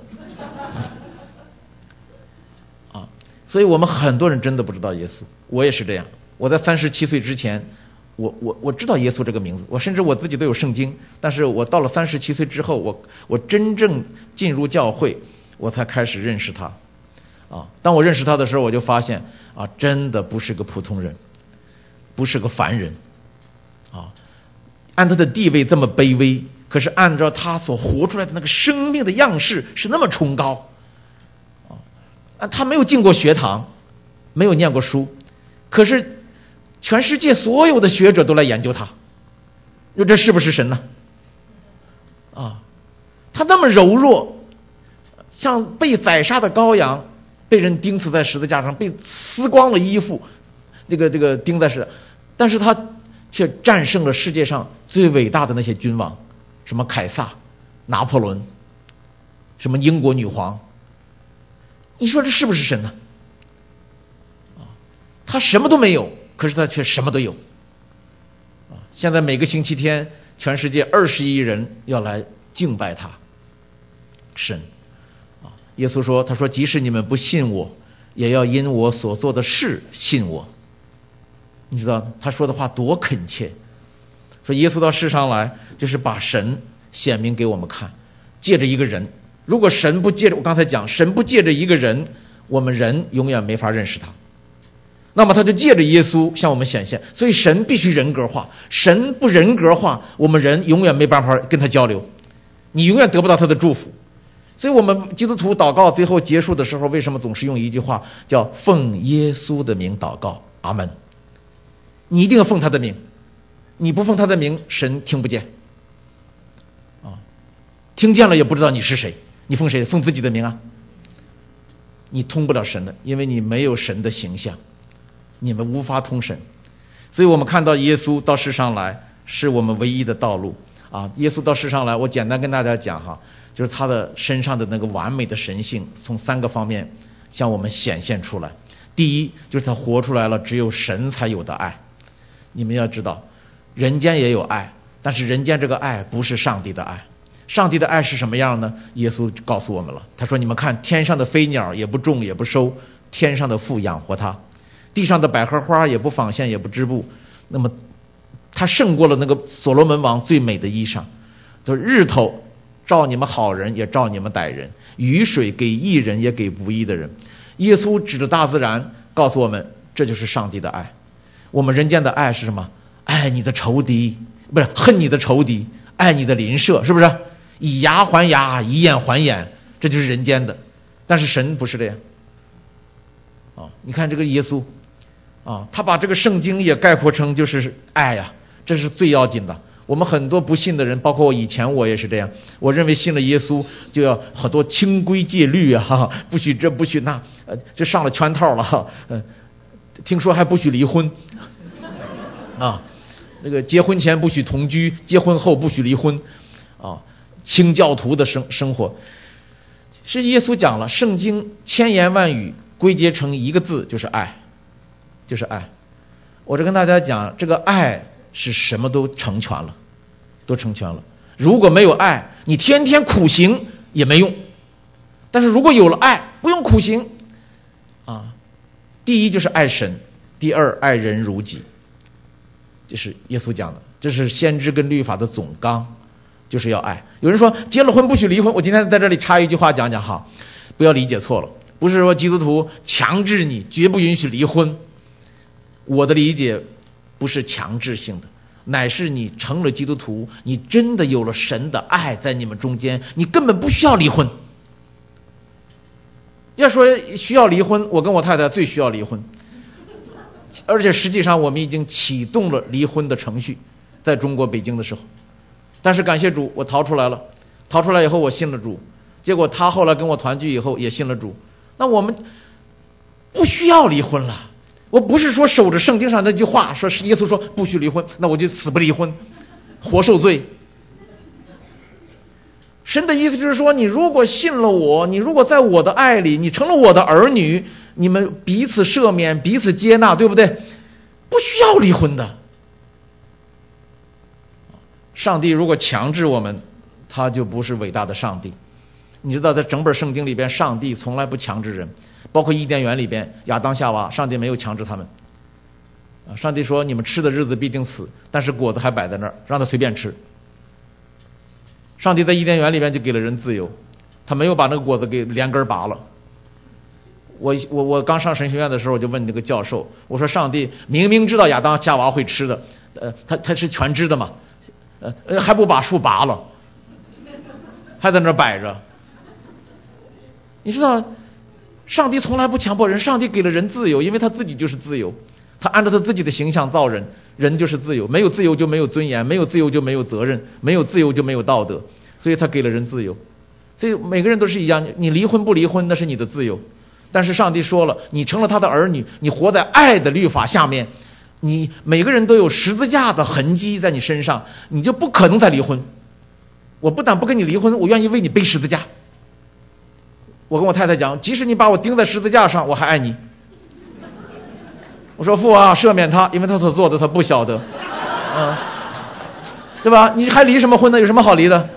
啊！所以我们很多人真的不知道耶稣，我也是这样。我在三十七岁之前，我我我知道耶稣这个名字，我甚至我自己都有圣经。但是我到了三十七岁之后，我我真正进入教会，我才开始认识他啊！当我认识他的时候，我就发现啊，真的不是个普通人，不是个凡人啊！按他的地位这么卑微，可是按照他所活出来的那个生命的样式是那么崇高啊！他没有进过学堂，没有念过书，可是全世界所有的学者都来研究他，你说这是不是神呢？啊，他那么柔弱，像被宰杀的羔羊，被人钉死在十字架上，被撕光了衣服，这个这个钉在十，但是他却战胜了世界上最伟大的那些君王，什么凯撒、拿破仑，什么英国女皇。你说这是不是神呢？啊，他什么都没有，可是他却什么都有。啊，现在每个星期天，全世界二十亿人要来敬拜他，神。啊，耶稣说，他说即使你们不信我，也要因我所做的事信我。你知道他说的话多恳切，说耶稣到世上来就是把神显明给我们看，借着一个人。如果神不借着，我刚才讲神不借着一个人，我们人永远没法认识他，那么他就借着耶稣向我们显现。所以神必须人格化，神不人格化，我们人永远没办法跟他交流，你永远得不到他的祝福。所以我们基督徒祷告最后结束的时候，为什么总是用一句话叫奉耶稣的名祷告，阿门。你一定要奉他的名，你不奉他的名，神听不见啊，听见了也不知道你是谁。你奉谁？奉自己的名啊，你通不了神的，因为你没有神的形象，你们无法通神。所以我们看到耶稣到世上来是我们唯一的道路啊！耶稣到世上来，我简单跟大家讲哈，就是他的身上的那个完美的神性，从三个方面向我们显现出来。第一，就是他活出来了只有神才有的爱。你们要知道，人间也有爱，但是人间这个爱不是上帝的爱。上帝的爱是什么样呢？耶稣告诉我们了，他说你们看，天上的飞鸟也不种也不收，天上的父养活它，地上的百合花也不纺线也不织布，那么他胜过了那个所罗门王最美的衣裳。就是日头照你们好人也照你们歹人，雨水给义人也给不义的人。耶稣指着大自然告诉我们，这就是上帝的爱。我们人间的爱是什么？爱你的仇敌，不是恨你的仇敌，爱你的邻舍，是不是？以牙还牙，以眼还眼，这就是人间的。但是神不是这样啊！你看这个耶稣啊，他把这个圣经也概括成就是爱呀、啊，这是最要紧的。我们很多不信的人，包括我以前我也是这样，我认为信了耶稣就要很多清规戒律啊，哈哈，不许这不许那，呃，就上了圈套了哈。嗯、呃，听说还不许离婚啊，那个结婚前不许同居，结婚后不许离婚啊，清教徒的生生活。是耶稣讲了，圣经千言万语归结成一个字，就是爱，就是爱。我这跟大家讲，这个爱是什么都成全了，都成全了。如果没有爱，你天天苦行也没用。但是如果有了爱，不用苦行啊。第一就是爱神，第二爱人如己，这是耶稣讲的，这是先知跟律法的总纲，就是要爱。有人说结了婚不许离婚，我今天在这里插一句话讲讲哈，不要理解错了，不是说基督徒强制你绝不允许离婚。我的理解不是强制性的， 乃是你成了基督徒，你真的有了神的爱在你们中间，你根本不需要离婚。要说需要离婚，我跟我太太最需要离婚，而且实际上我们已经启动了离婚的程序，在中国北京的时候。但是感谢主，我逃出来了，逃出来以后我信了主，结果他后来跟我团聚以后也信了主。那我们不需要离婚了。我不是说守着圣经上那句话，说耶稣说不许离婚，那我就死不离婚，活受罪。神的意思就是说，你如果信了我，你如果在我的爱里，你成了我的儿女，你们彼此赦免，彼此接纳，对不对？不需要离婚的。上帝如果强制我们，他就不是伟大的上帝。你知道在整本圣经里边，上帝从来不强制人，包括伊甸园里边亚当夏娃，上帝没有强制他们。上帝说你们吃的日子必定死，但是果子还摆在那儿，让他随便吃。上帝在伊甸园里边就给了人自由，他没有把那个果子给连根拔了。我我我刚上神学院的时候，我就问那个教授，我说上帝明明知道亚当夏娃会吃的，呃，他他是全知的嘛，呃，还不把树拔了，还在那儿摆着。你知道，上帝从来不强迫人，上帝给了人自由，因为他自己就是自由，他按照他自己的形象造人，人就是自由，没有自由就没有尊严，没有自由就没有责任，没有自由就没有道德，所以他给了人自由。所以每个人都是一样，你离婚不离婚那是你的自由，但是上帝说了，你成了他的儿女，你活在爱的律法下面，你每个人都有十字架的痕迹在你身上，你就不可能再离婚。我不但不跟你离婚，我愿意为你背十字架。我跟我太太讲，即使你把我钉在十字架上，我还爱你。我说父啊，赦免他，因为他所做的他不晓得，嗯，对吧？你还离什么婚呢？有什么好离的？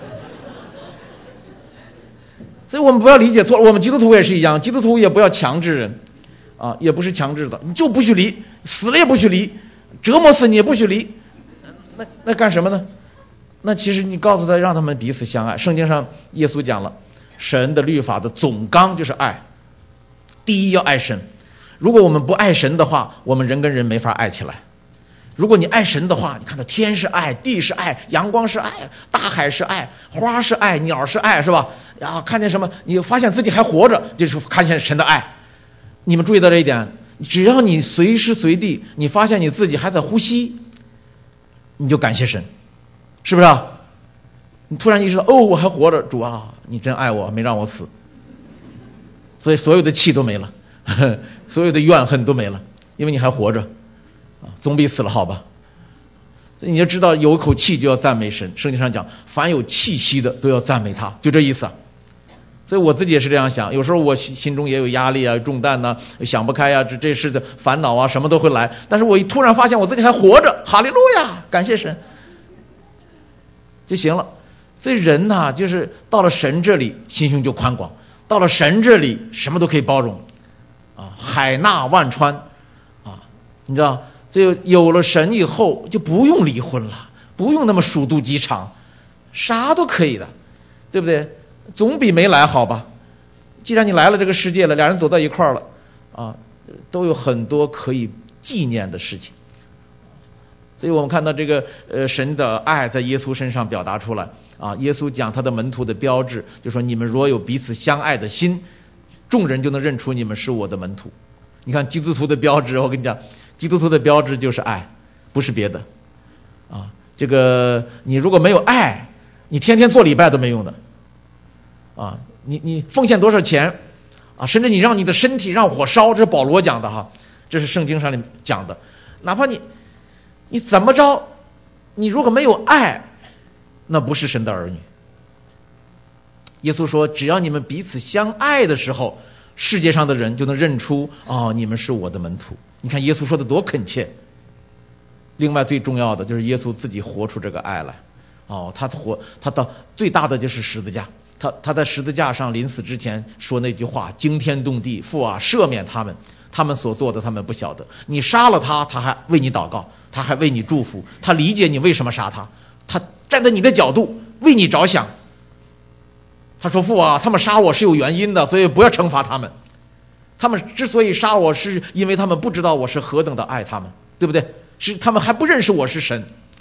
所以我们不要理解错了，我们基督徒也是一样，基督徒也不要强制人，啊，也不是强制的，你就不许离，死了也不许离，折磨死你也不许离，那那干什么呢？那其实你告诉他，让他们彼此相爱。圣经上耶稣讲了，神的律法的总纲就是爱。第一要爱神，如果我们不爱神的话，我们人跟人没法爱起来。如果你爱神的话，你看到天是爱，地是爱，阳光是爱，大海是爱，花是爱，鸟是爱，是吧？然后看见什么，你发现自己还活着，就是看见神的爱。你们注意到这一点，只要你随时随地你发现你自己还在呼吸，你就感谢神，是不是啊？你突然意识到，哦，我还活着，主啊，你真爱我，没让我死。所以所有的气都没了，呵呵，所有的怨恨都没了，因为你还活着，啊，总比死了好吧？所以你就知道，有一口气就要赞美神。圣经上讲，凡有气息的都要赞美他，就这意思啊。所以我自己也是这样想，有时候我心心中也有压力啊、重担呐、啊，想不开啊，这这事的烦恼啊，什么都会来。但是我一突然发现我自己还活着，哈利路亚，感谢神，就行了。所以人呐、啊，就是到了神这里，心胸就宽广；到了神这里，什么都可以包容，啊，海纳万川，啊，你知道，就有了神以后，就不用离婚了，不用那么鼠肚鸡肠，啥都可以的，对不对？总比没来好吧？既然你来了这个世界了，两人走到一块儿了，啊，都有很多可以纪念的事情。所以我们看到这个呃神的爱在耶稣身上表达出来啊。耶稣讲他的门徒的标志，就说你们若有彼此相爱的心，众人就能认出你们是我的门徒。你看基督徒的标志，我跟你讲，基督徒的标志就是爱，不是别的啊。这个你如果没有爱，你天天做礼拜都没用的。啊，你你奉献多少钱啊？甚至你让你的身体让火烧，这是保罗讲的哈，这是圣经上面讲的。哪怕你你怎么着，你如果没有爱，那不是神的儿女。耶稣说，只要你们彼此相爱的时候，世界上的人就能认出哦，你们是我的门徒。你看耶稣说的多恳切。另外最重要的就是耶稣自己活出这个爱来。哦，他活，他到最大的就是十字架。他他在十字架上临死之前说那句话，惊天动地，父啊，赦免他们，他们所做的他们不晓得。你杀了他，他还为你祷告，他还为你祝福，他理解你为什么杀他，他站在你的角度为你着想。他说，父啊，他们杀我是有原因的，所以不要惩罚他们。他们之所以杀我，是因为他们不知道我是何等的爱他们，对不对？是他们还不认识我是神。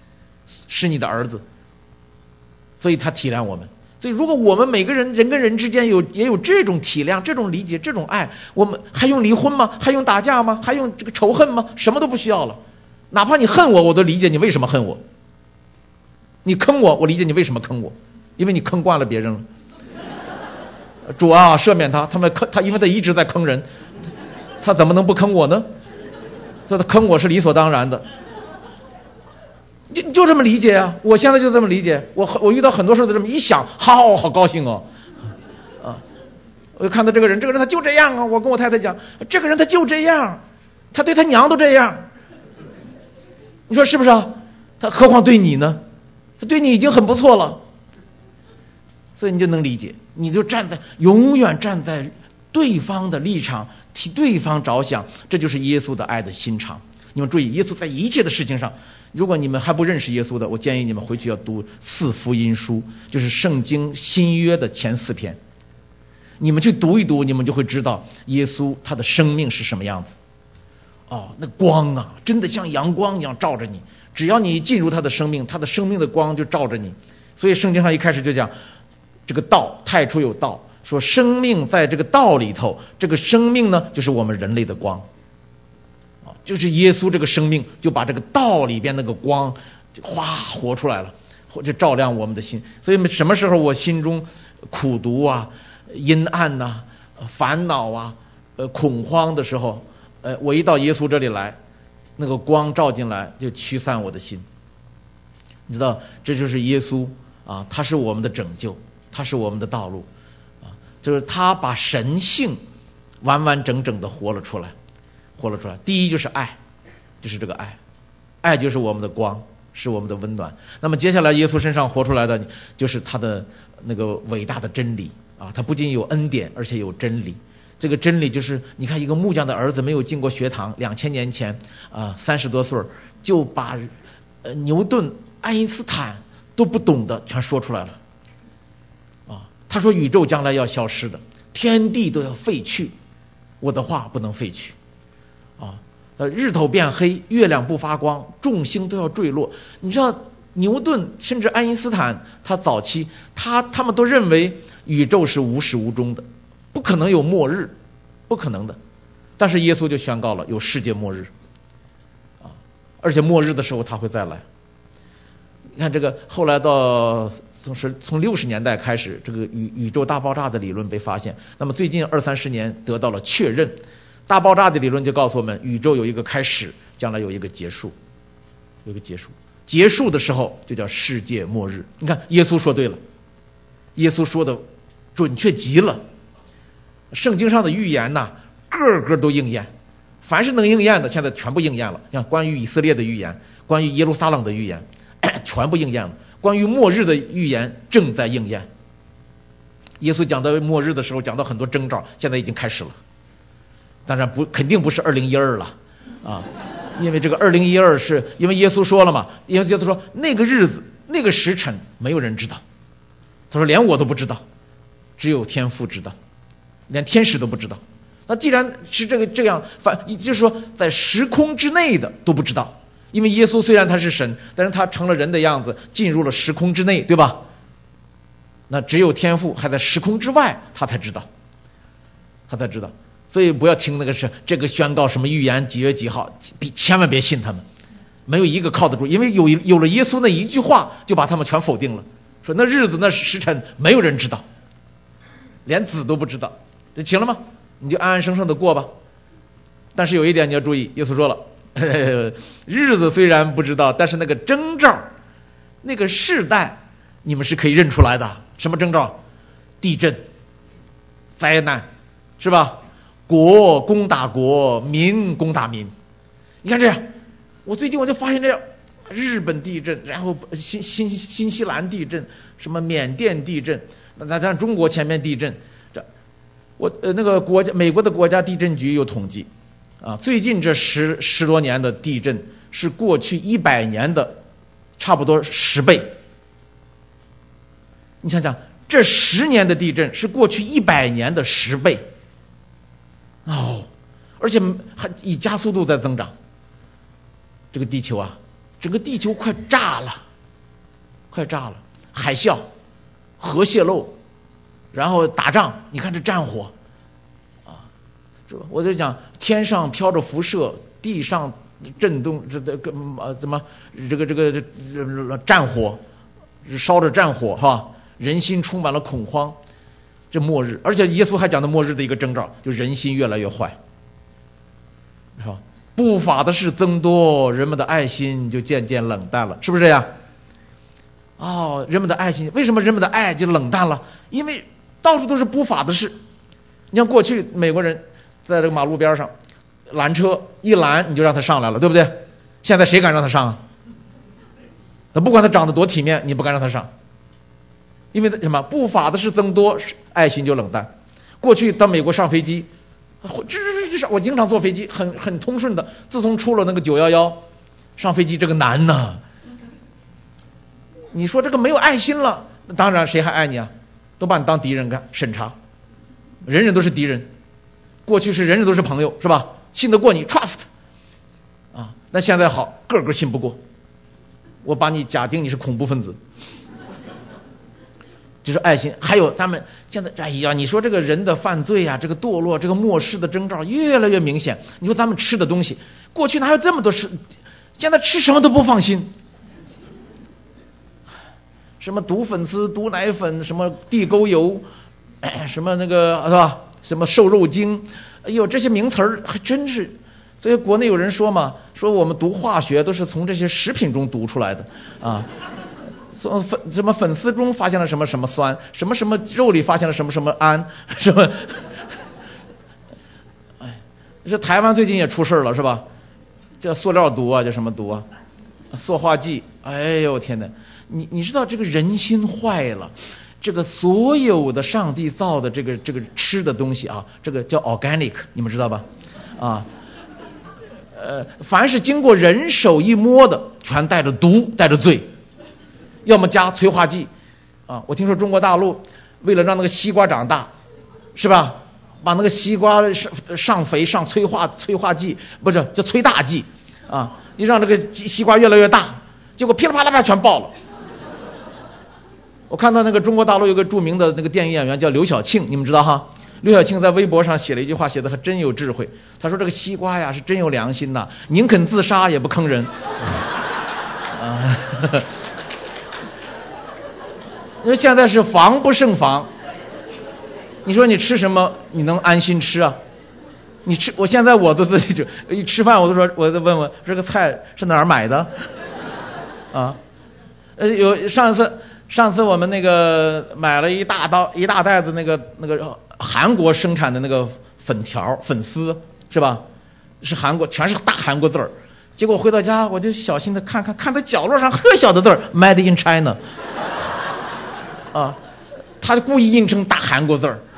是你的儿子，所以他体谅我们。所以如果我们每个人人跟人之间有也有这种体谅、这种理解、这种爱，我们还用离婚吗？还用打架吗？还用这个仇恨吗？什么都不需要了。哪怕你恨我，我都理解你为什么恨我。你坑我，我理解你为什么坑我，因为你坑惯了别人了。主啊，赦免他，他们坑他，因为他一直在坑人，他怎么能不坑我呢？所以他坑我是理所当然的。你你就这么理解啊？我现在就这么理解。我我遇到很多事都这么一想，好好高兴哦，啊！我就看到这个人，这个人他就这样啊。我跟我太太讲，这个人他就这样，他对他娘都这样，你说是不是啊？他何况对你呢？他对你已经很不错了，所以你就能理解，你就站在永远站在对方的立场，替对方着想，这就是耶稣的爱的心肠。你们注意，耶稣在一切的事情上，如果你们还不认识耶稣的，我建议你们回去要读四福音书，就是圣经新约的前四篇，你们去读一读，你们就会知道耶稣他的生命是什么样子。哦，那光啊，真的像阳光一样照着你，只要你进入他的生命，他的生命的光就照着你。所以圣经上一开始就讲，这个道太初有道，说生命在这个道里头，这个生命呢就是我们人类的光。就是耶稣这个生命就把这个道里边那个光哗活出来了，或者照亮我们的心。所以什么时候我心中苦毒啊、阴暗呐、啊、烦恼啊、呃恐慌的时候，呃我一到耶稣这里来，那个光照进来就驱散我的心。你知道，这就是耶稣啊，他是我们的拯救，他是我们的道路啊，就是他把神性完完整整的活了出来。活了出来。第一就是爱，就是这个爱，爱就是我们的光，是我们的温暖。那么接下来耶稣身上活出来的就是他的那个伟大的真理啊，他不仅有恩典，而且有真理。这个真理就是，你看一个木匠的儿子没有进过学堂，两千年前啊，三十多岁就把呃牛顿、爱因斯坦都不懂的全说出来了啊。他说宇宙将来要消失的，天地都要废去，我的话不能废去。啊，呃，日头变黑，月亮不发光，众星都要坠落。你知道，牛顿甚至爱因斯坦，他早期他他们都认为宇宙是无始无终的，不可能有末日，不可能的。但是耶稣就宣告了有世界末日，啊，而且末日的时候他会再来。你看这个后来到从是从六十年代开始，这个宇宇宙大爆炸的理论被发现，那么最近二三十年得到了确认。大爆炸的理论就告诉我们，宇宙有一个开始，将来有一个结束，有一个结束。结束的时候就叫世界末日。你看，耶稣说对了，耶稣说的准确极了。圣经上的预言呐，个个都应验，凡是能应验的，现在全部应验了。像关于以色列的预言，关于耶路撒冷的预言，全部应验了。关于末日的预言正在应验。耶稣讲到末日的时候，讲到很多征兆，现在已经开始了。当然不，肯定不是二零一二了啊，因为这个二零一二是因为耶稣说了嘛，耶稣说那个日子那个时辰没有人知道，他说连我都不知道，只有天父知道，连天使都不知道。那既然是这个这样，反就是说在时空之内的都不知道，因为耶稣虽然他是神，但是他成了人的样子，进入了时空之内，对吧？那只有天父还在时空之外，他才知道，他才知道。所以不要听那个是这个宣告什么预言几月几号，千万别信他们，没有一个靠得住，因为有有了耶稣那一句话，就把他们全否定了。说那日子那时辰没有人知道，连子都不知道，这行了吗？你就安安生生的过吧。但是有一点你要注意，耶稣说了，呵呵日子虽然不知道，但是那个征兆，那个世代，你们是可以认出来的。什么征兆？地震、灾难，是吧？国攻打国，民攻打民。你看这样，我最近我就发现这样，日本地震，然后新新新西兰地震，什么缅甸地震，那那咱中国前面地震，这我呃那个国家美国的国家地震局有统计啊，最近这十十多年的地震是过去一百年的差不多十倍。你想想，这十年的地震是过去一百年的十倍。哦，而且还以加速度在增长。这个地球啊，整个地球快炸了， 快炸了，海啸、核泄漏，然后打仗，你看这战火啊，是吧？我就讲天上飘着辐射，地上震动，这这个呃怎么这个这个这这战火，烧着战火哈，人心充满了恐慌。这末日，而且耶稣还讲的末日的一个征兆，就人心越来越坏，是吧？不法的事增多，人们的爱心就渐渐冷淡了，是不是这样？哦，人们的爱心，为什么人们的爱就冷淡了？因为到处都是不法的事。你像过去美国人在这个马路边上拦车，一拦你就让他上来了，对不对？现在谁敢让他上啊？那不管他长得多体面，你不敢让他上。因为什么？不法的事增多，爱心就冷淡。过去到美国上飞机，这这这这，我经常坐飞机，很很通顺的。自从出了那个九一一，上飞机这个难呐。你说这个没有爱心了，那当然谁还爱你啊？都把你当敌人干，审查，人人都是敌人。过去是人人都是朋友，是吧？信得过你 ，trust 啊。那现在好，个个信不过。我把你假定你是恐怖分子。就是爱心，还有他们现在，哎呀，你说这个人的犯罪啊，这个堕落，这个末世的征兆越来越明显。你说他们吃的东西，过去哪有这么多吃？现在吃什么都不放心，什么毒粉丝、毒奶粉，什么地沟油，哎、什么那个是吧？什么瘦肉精，哎呦，这些名词儿还真是。所以国内有人说嘛，说我们读化学都是从这些食品中读出来的啊。从粉什么粉丝中发现了什么什么酸，什么什么肉里发现了什么什么胺，什么，哎，这台湾最近也出事了是吧？叫塑料毒啊，叫什么毒啊？塑化剂。哎呦天哪！你你知道这个人心坏了，这个所有的上帝造的这个这个吃的东西啊，这个叫 organic， 你们知道吧？啊，呃，凡是经过人手一摸的，全带着毒，带着罪。要么加催化剂，啊，我听说中国大陆为了让那个西瓜长大，是吧？把那个西瓜上上肥上催化催化剂，不是叫催大剂，啊，你让这个西瓜越来越大，结果噼里啪啦啪全爆了。我看到那个中国大陆有个著名的那个电影演员叫刘晓庆，你们知道哈？刘晓庆在微博上写了一句话，写的还真有智慧。他说这个西瓜呀是真有良心呐，宁肯自杀也不坑人。啊因为现在是防不胜防，你说你吃什么你能安心吃啊？你吃，我现在我都自己就一吃饭我都说，我都问问这个菜是哪儿买的啊？呃，有上次上次我们那个买了一大刀一大袋子那个那个韩国生产的那个粉条粉丝是吧？是韩国，全是大韩国字儿。结果回到家我就小心的看看看在角落上特小的字儿 ，Made in China。啊，他故意印成大韩国字儿。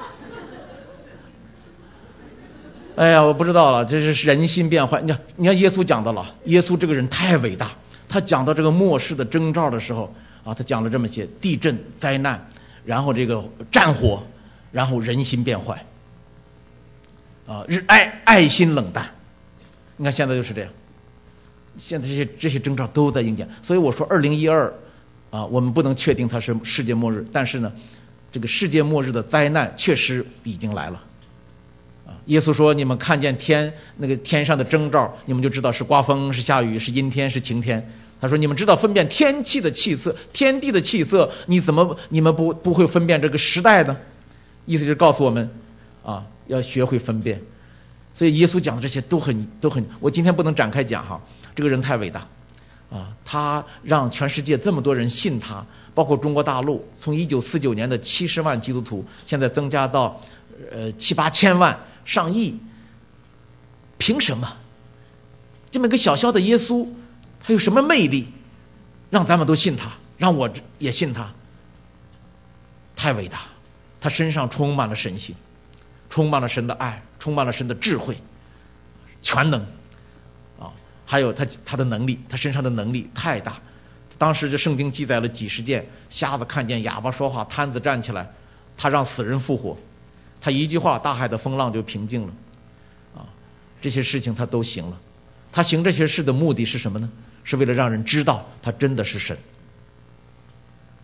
哎呀，我不知道了，这是人心变坏。你看，你看耶稣讲到了，耶稣这个人太伟大。他讲到这个末世的征兆的时候啊，他讲了这么些：地震、灾难，然后这个战火，然后人心变坏，啊，爱爱心冷淡。你看现在就是这样，现在这些这些征兆都在应验。所以我说，二零一二。啊，我们不能确定它是世界末日，但是呢，这个世界末日的灾难确实已经来了。啊，耶稣说：“你们看见天那个天上的征兆，你们就知道是刮风、是下雨、是阴天、是晴天。”他说：“你们知道分辨天气的气色，天地的气色，你怎么你们不不会分辨这个时代呢？”意思就是告诉我们，啊，要学会分辨。所以耶稣讲的这些都很都很，我今天不能展开讲哈，这个人太伟大。啊，他让全世界这么多人信他，包括中国大陆，从一九四九年的七十万基督徒，现在增加到呃七八千万、上亿。凭什么？这么一个小小的耶稣，他有什么魅力，让咱们都信他，让我也信他？太伟大！他身上充满了神性，充满了神的爱，充满了神的智慧、全能。啊。还有他他的能力，他身上的能力太大。当时这圣经记载了几十件，瞎子看见，哑巴说话，瘫子站起来，他让死人复活，他一句话，大海的风浪就平静了。啊，这些事情他都行了。他行这些事的目的是什么呢？是为了让人知道他真的是神。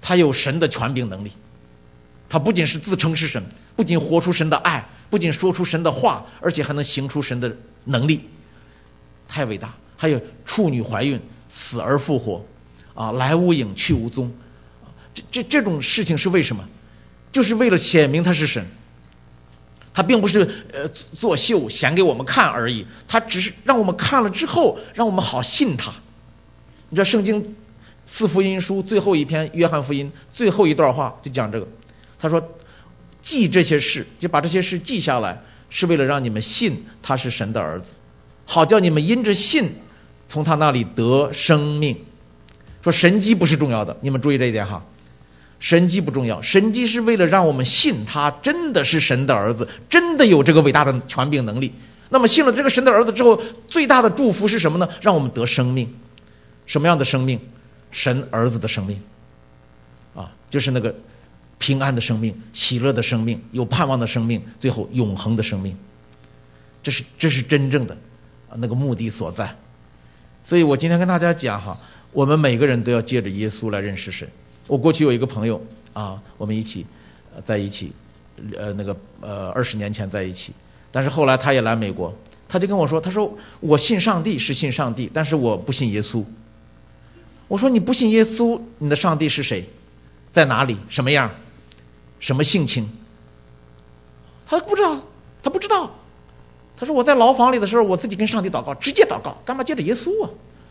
他有神的权柄能力，他不仅是自称是神，不仅活出神的爱，不仅说出神的话，而且还能行出神的能力，太伟大。还有处女怀孕，死而复活，啊，来无影去无踪，这这这种事情是为什么？就是为了显明他是神。他并不是呃作秀显给我们看而已，他只是让我们看了之后，让我们好信他。你知道圣经四福音书最后一篇约翰福音最后一段话就讲这个，他说记这些事，就把这些事记下来，是为了让你们信他是神的儿子，好叫你们因着信从他那里得生命。说神迹不是重要的，你们注意这一点哈，神迹不重要，神迹是为了让我们信他真的是神的儿子，真的有这个伟大的权柄能力。那么信了这个神的儿子之后，最大的祝福是什么呢？让我们得生命。什么样的生命？神儿子的生命啊，就是那个平安的生命，喜乐的生命，有盼望的生命，最后永恒的生命。这是这是真正的那个目的所在。所以我今天跟大家讲哈，我们每个人都要借着耶稣来认识神。我过去有一个朋友啊，我们一起呃在一起，呃那个呃二十年前在一起，但是后来他也来美国，他就跟我说，他说我信上帝是信上帝，但是我不信耶稣。我说你不信耶稣，你的上帝是谁？在哪里？什么样？什么性情？他不知道，他不知道。他说我在牢房里的时候，我自己跟上帝祷告，直接祷告，干嘛借着耶稣啊？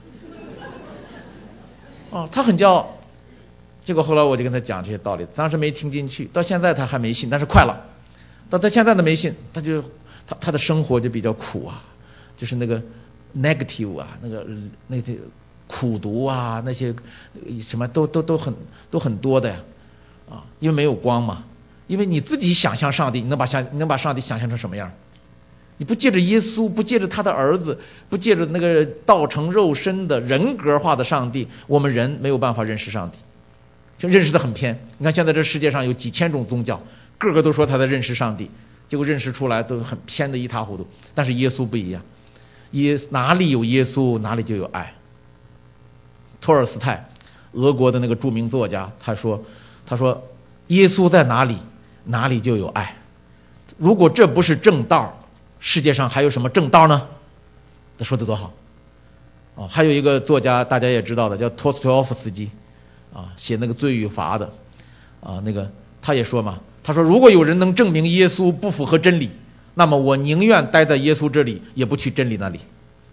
哦，他很骄傲。结果后来我就跟他讲这些道理，当时没听进去，到现在他还没信，但是快了。到他现在都没信，他就他他的生活就比较苦啊，就是那个 negative 啊，那个那个苦毒啊，那些什么都都都很都很多的呀，啊，因为没有光嘛，因为你自己想象上帝，你能把想你能把上帝想象成什么样？你不借着耶稣，不借着他的儿子，不借着那个道成肉身的人格化的上帝，我们人没有办法认识上帝，就认识的很偏。你看现在这世界上有几千种宗教，个个都说他在认识上帝，结果认识出来都很偏的一塌糊涂。但是耶稣不一样，耶哪里有耶稣，哪里就有爱。托尔斯泰，俄国的那个著名作家，他说他说耶稣在哪里，哪里就有爱。如果这不是正道，世界上还有什么正道呢？他说的多好啊！还有一个作家大家也知道的，叫托斯托耶夫斯基啊，写那个罪与罚的啊，那个他也说嘛，他说如果有人能证明耶稣不符合真理，那么我宁愿待在耶稣这里，也不去真理那里。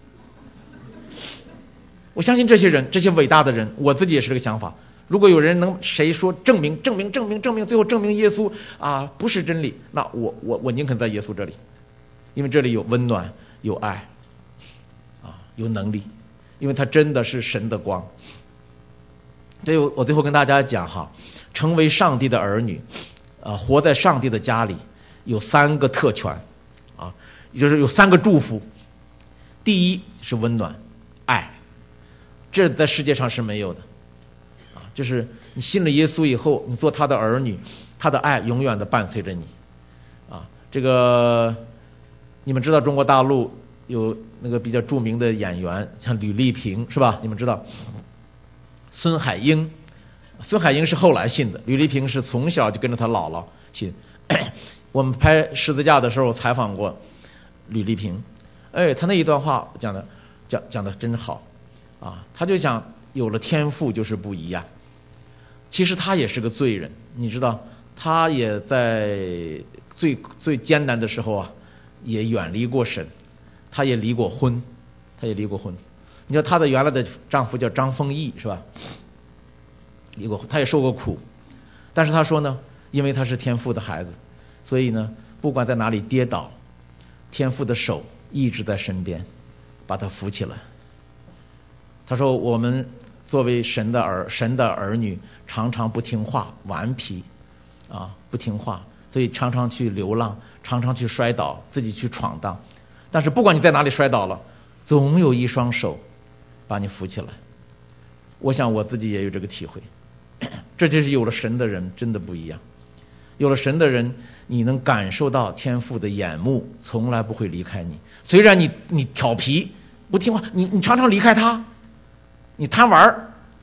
我相信这些人，这些伟大的人，我自己也是这个想法。如果有人能谁说证明证明证明证明最后证明耶稣啊不是真理，那我我我宁肯在耶稣这里，因为这里有温暖，有爱啊，有能力，因为他真的是神的光。所以我最后跟大家讲哈，成为上帝的儿女啊，活在上帝的家里有三个特权啊，也就是有三个祝福。第一是温暖爱，这在世界上是没有的啊，就是你信了耶稣以后，你做他的儿女，他的爱永远的伴随着你啊。这个你们知道中国大陆有那个比较著名的演员，像吕丽萍是吧？你们知道孙海英，孙海英是后来信的，吕丽萍是从小就跟着他姥姥信。我们拍十字架的时候采访过吕丽萍，哎，他那一段话讲的讲讲的真好啊，他就讲有了天赋就是不一样。其实他也是个罪人，你知道，他也在最最艰难的时候啊，也远离过神，他也离过婚，他也离过婚。你知道他的原来的丈夫叫张丰毅是吧？离过婚，他也受过苦，但是他说呢，因为他是天父的孩子，所以呢，不管在哪里跌倒，天父的手一直在身边，把他扶起来。他说我们作为神的儿神的儿女，常常不听话，顽皮啊，不听话，所以常常去流浪，常常去摔倒，自己去闯荡。但是不管你在哪里摔倒了，总有一双手把你扶起来。我想我自己也有这个体会，这就是有了神的人真的不一样。有了神的人，你能感受到天父的眼目从来不会离开你。虽然你你调皮不听话，你你常常离开他，你贪玩，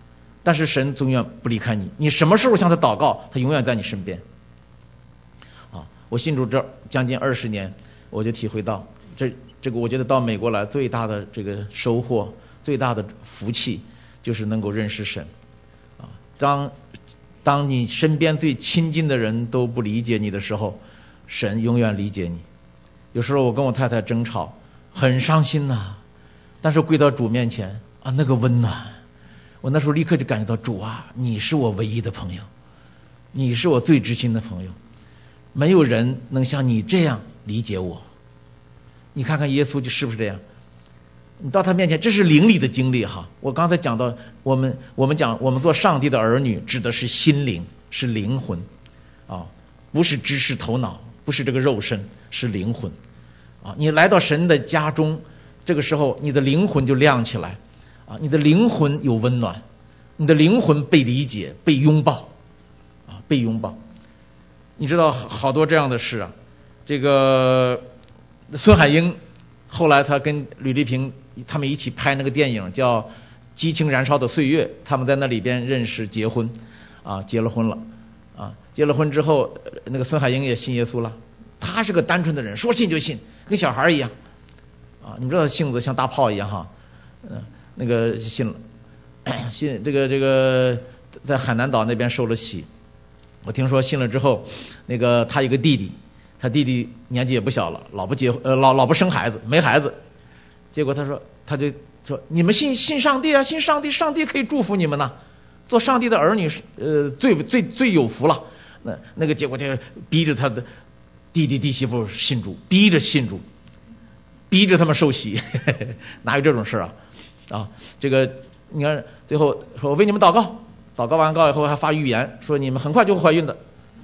但是神永远不离开你，你什么时候向他祷告，他永远在你身边。啊，我信主这将近二十年，我就体会到这这个，我觉得到美国来最大的这个收获，最大的福气就是能够认识神。啊，当当你身边最亲近的人都不理解你的时候，神永远理解你。有时候我跟我太太争吵，很伤心呐、啊，但是跪到主面前啊，那个温暖，我那时候立刻就感觉到，主啊，你是我唯一的朋友，你是我最知心的朋友，没有人能像你这样理解我。你看看耶稣就是不是这样？你到他面前，这是灵里的经历哈。我刚才讲到，我们我们讲我们做上帝的儿女，指的是心灵，是灵魂啊，不是知识头脑，不是这个肉身，是灵魂啊。你来到神的家中，这个时候你的灵魂就亮起来啊，你的灵魂有温暖，你的灵魂被理解、被拥抱啊，被拥抱。你知道好多这样的事啊，这个孙海英后来他跟吕丽萍他们一起拍那个电影叫《激情燃烧的岁月》，他们在那里边认识结婚啊，结了婚了啊，结了婚之后那个孙海英也信耶稣了。他是个单纯的人，说信就信，跟小孩一样啊。你们知道性子像大炮一样哈，嗯、呃，那个信了，信这个这个在海南岛那边受了洗。我听说信了之后，那个他有个弟弟，他弟弟年纪也不小了，老不结呃老老不生孩子，没孩子。结果他说，他就说你们信信上帝啊，信上帝，上帝可以祝福你们呢，做上帝的儿女呃最最最有福了。那那个结果就逼着他的弟弟弟媳妇信主，逼着信主，逼着他们受洗，呵呵，哪有这种事啊？啊，这个你看最后说我为你们祷告，祷告完告以后还发预言，说你们很快就会怀孕的。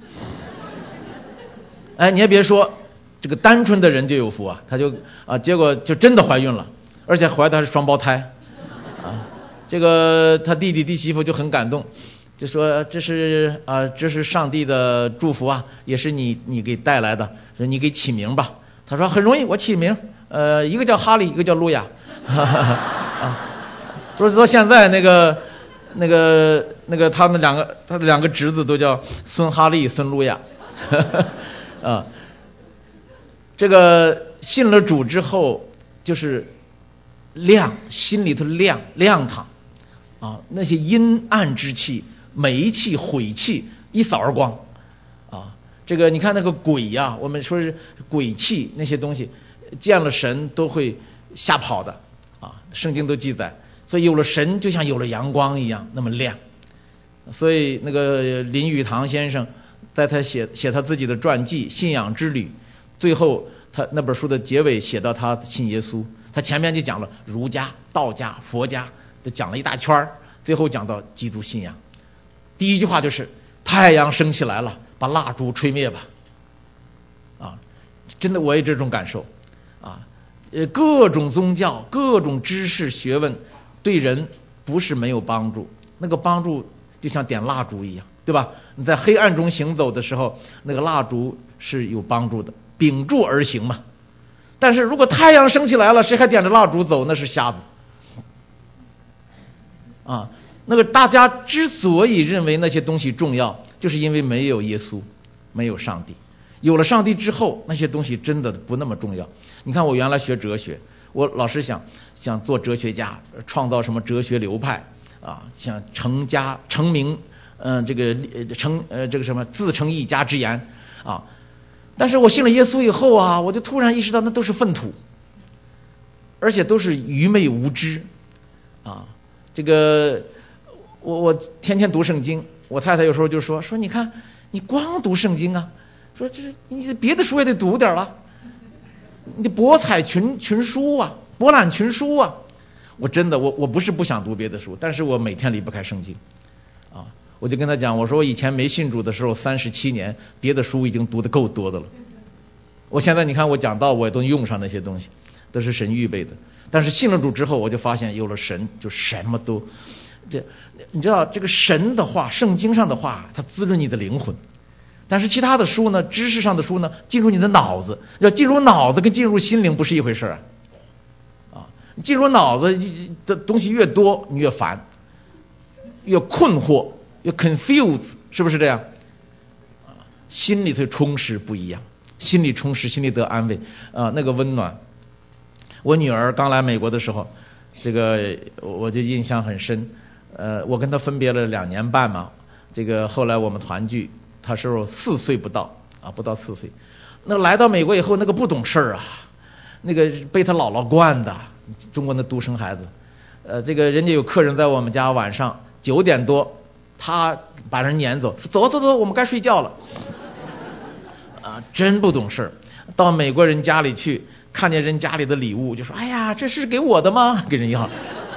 哎，你还别说，这个单纯的人就有福啊，他就啊，结果就真的怀孕了，而且怀的还是双胞胎啊。这个他弟弟弟媳妇就很感动，就说这是啊，这是上帝的祝福啊，也是你你给带来的，说你给起名吧。他说很容易，我起名，呃，一个叫哈利，一个叫路亚。啊，说到现在那个那个那个他们两个他的两个侄子都叫孙哈利、孙路亚。啊，这个信了主之后就是亮，心里头亮亮堂啊，那些阴暗之气、霉气、晦气一扫而光啊。这个你看那个鬼呀、啊，我们说是鬼气那些东西，见了神都会吓跑的啊，圣经都记载。所以有了神就像有了阳光一样那么亮。所以那个林语堂先生在他写写他自己的传记《信仰之旅》，最后他那本书的结尾写到他信耶稣，他前面就讲了儒家、道家、佛家，就讲了一大圈，最后讲到基督信仰。第一句话就是太阳升起来了，把蜡烛吹灭吧。啊，真的我也这种感受啊。呃，各种宗教、各种知识学问对人不是没有帮助，那个帮助就像点蜡烛一样，对吧？你在黑暗中行走的时候，那个蜡烛是有帮助的，秉烛而行嘛。但是如果太阳升起来了，谁还点着蜡烛走？那是瞎子啊。那个大家之所以认为那些东西重要，就是因为没有耶稣，没有上帝。有了上帝之后，那些东西真的不那么重要。你看我原来学哲学，我老是想想做哲学家，创造什么哲学流派啊，想成家成名，嗯、呃，这个成呃这个什么自成一家之言啊。但是我信了耶稣以后啊，我就突然意识到那都是粪土，而且都是愚昧无知啊。这个我我天天读圣经，我太太有时候就说说你看你光读圣经啊，说这是你别的书也得读点了，你得博采群群书啊，博览群书啊。我真的我我不是不想读别的书，但是我每天离不开圣经啊。我就跟他讲，我说我以前没信主的时候三十七年，别的书已经读得够多的了。我现在你看我讲道我也都用上那些东西，都是神预备的。但是信了主之后，我就发现有了神就什么都这你知道这个神的话，圣经上的话，它滋润你的灵魂。但是其他的书呢，知识上的书呢，进入你的脑子，要进入脑子跟进入心灵不是一回事啊。啊，进入脑子的东西越多，你越烦。 越困惑，越 confuse， 是不是这样？心里头充实不一样，心里充实，心里得安慰啊、呃，那个温暖。我女儿刚来美国的时候，这个我就印象很深。呃，我跟她分别了两年半嘛，这个后来我们团聚，她时候四岁不到啊，不到四岁。那来到美国以后，那个不懂事儿啊，那个被她姥姥惯的，中国那独生孩子。呃，这个人家有客人在我们家晚上九点多，他把人撵走，说走走走，我们该睡觉了。啊，真不懂事儿。到美国人家里去，看见人家里的礼物，就说：“哎呀，这是给我的吗？”给人要。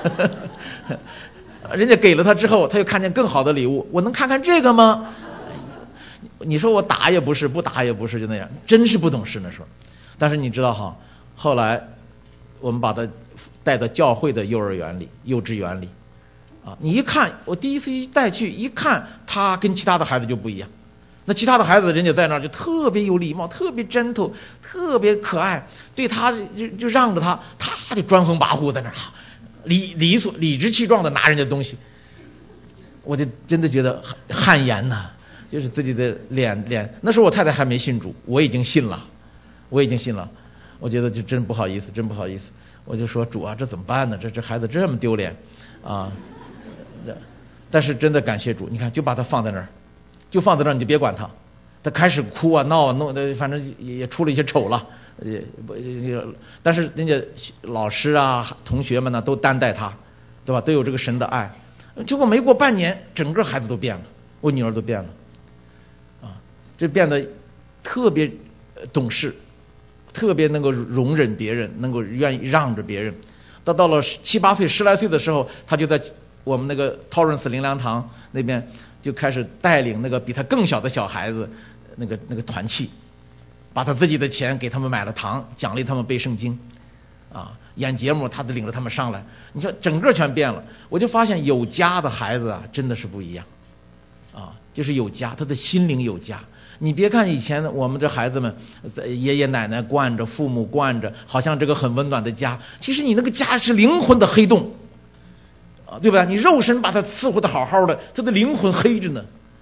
人家给了他之后，他又看见更好的礼物，我能看看这个吗？你说我打也不是，不打也不是，就那样，真是不懂事那时候。但是你知道哈，后来我们把他带到教会的幼儿园里、幼稚园里，啊，你一看，我第一次一带去，一看他跟其他的孩子就不一样。那其他的孩子，人家在那儿就特别有礼貌，特别gentle，特别可爱，对他就就让着他，他就专横跋扈在那儿，理理所理直气壮的拿人家东西，我就真的觉得汗颜呐，就是自己的脸脸。那时候我太太还没信主，我已经信了，我已经信了，我觉得就真不好意思，真不好意思，我就说主啊，这怎么办呢？这这孩子这么丢脸啊！但是真的感谢主，你看就把他放在那儿。就放在那儿，你就别管他。他开始哭啊闹啊，弄的反正也出了一些丑了，也不，但是人家老师啊、同学们呢都担待他，对吧？都有这个神的爱。结果没过半年，整个孩子都变了，我女儿都变了，啊，这变得特别懂事，特别能够容忍别人，能够愿意让着别人。到到了七八岁、十来岁的时候，他就在我们那个 Torrance 灵粮堂那边。就开始带领那个比他更小的小孩子，那个那个团契，把他自己的钱给他们买了糖，奖励他们背圣经，啊，演节目他都领着他们上来。你说整个全变了，我就发现有家的孩子啊，真的是不一样，啊，就是有家，他的心灵有家。你别看以前我们这孩子们，爷爷奶奶惯着，父母惯着，好像这个很温暖的家，其实你那个家是灵魂的黑洞。啊，对吧？你肉身把他伺候的好好的，他的灵魂黑着呢。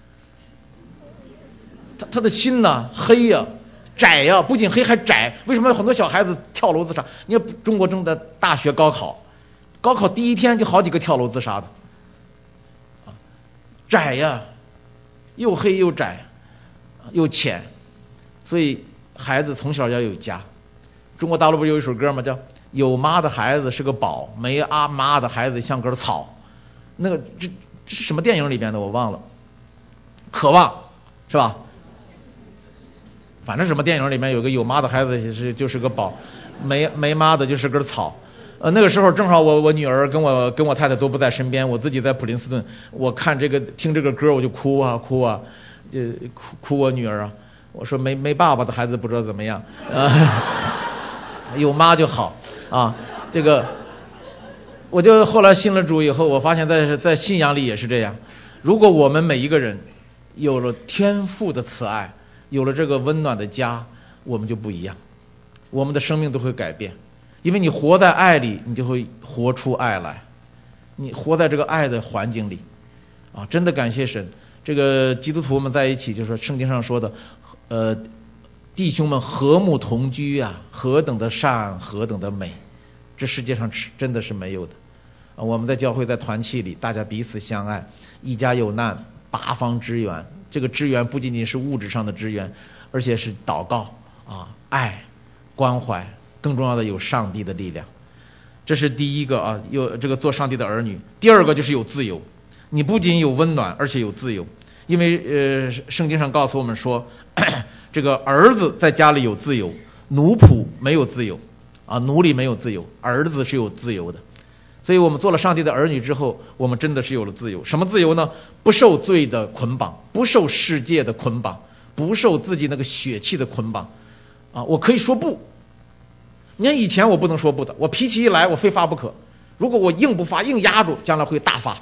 他他的心呢黑呀、啊、窄呀、啊，不仅黑还窄。为什么有很多小孩子跳楼自杀？你看中国正在大学高考，高考第一天就好几个跳楼自杀的。啊，窄呀、啊，又黑又窄，又浅，所以孩子从小要有家。中国大陆不是有一首歌吗？叫有妈的孩子是个宝，没阿妈的孩子像根草。那个这这是什么电影里边的我忘了，渴望是吧？反正什么电影里面有个有妈的孩子是就是个宝，没没妈的就是根草。呃，那个时候正好我我女儿跟我跟我太太都不在身边，我自己在普林斯顿，我看这个听这个歌我就哭啊哭啊，就哭哭我女儿啊。我说没没爸爸的孩子不知道怎么样啊。有妈就好啊，这个我就后来信了主以后，我发现在在信仰里也是这样。如果我们每一个人有了天父的慈爱，有了这个温暖的家，我们就不一样，我们的生命都会改变。因为你活在爱里，你就会活出爱来，你活在这个爱的环境里啊！真的感谢神，这个基督徒们在一起，就是说圣经上说的，呃。弟兄们和睦同居啊，何等的善，何等的美，这世界上真的是没有的啊！我们在教会在团契里，大家彼此相爱，一家有难八方支援。这个支援不仅仅是物质上的支援，而且是祷告啊、爱、关怀，更重要的有上帝的力量。这是第一个啊，有这个做上帝的儿女。第二个就是有自由，你不仅有温暖，而且有自由。因为呃，圣经上告诉我们说，这个儿子在家里有自由，奴仆没有自由啊，奴隶没有自由，儿子是有自由的。所以我们做了上帝的儿女之后，我们真的是有了自由。什么自由呢？不受罪的捆绑，不受世界的捆绑，不受自己那个血气的捆绑啊！我可以说不。你看以前我不能说不的，我脾气一来我非发不可。如果我硬不发，硬压住，将来会大发。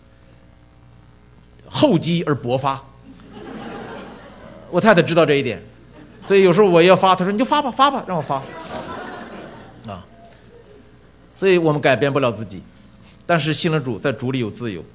厚积而薄发，我太太知道这一点，所以有时候我要发，她说你就发吧，发吧，让我发啊。所以我们改变不了自己，但是信了主，在主里有自由。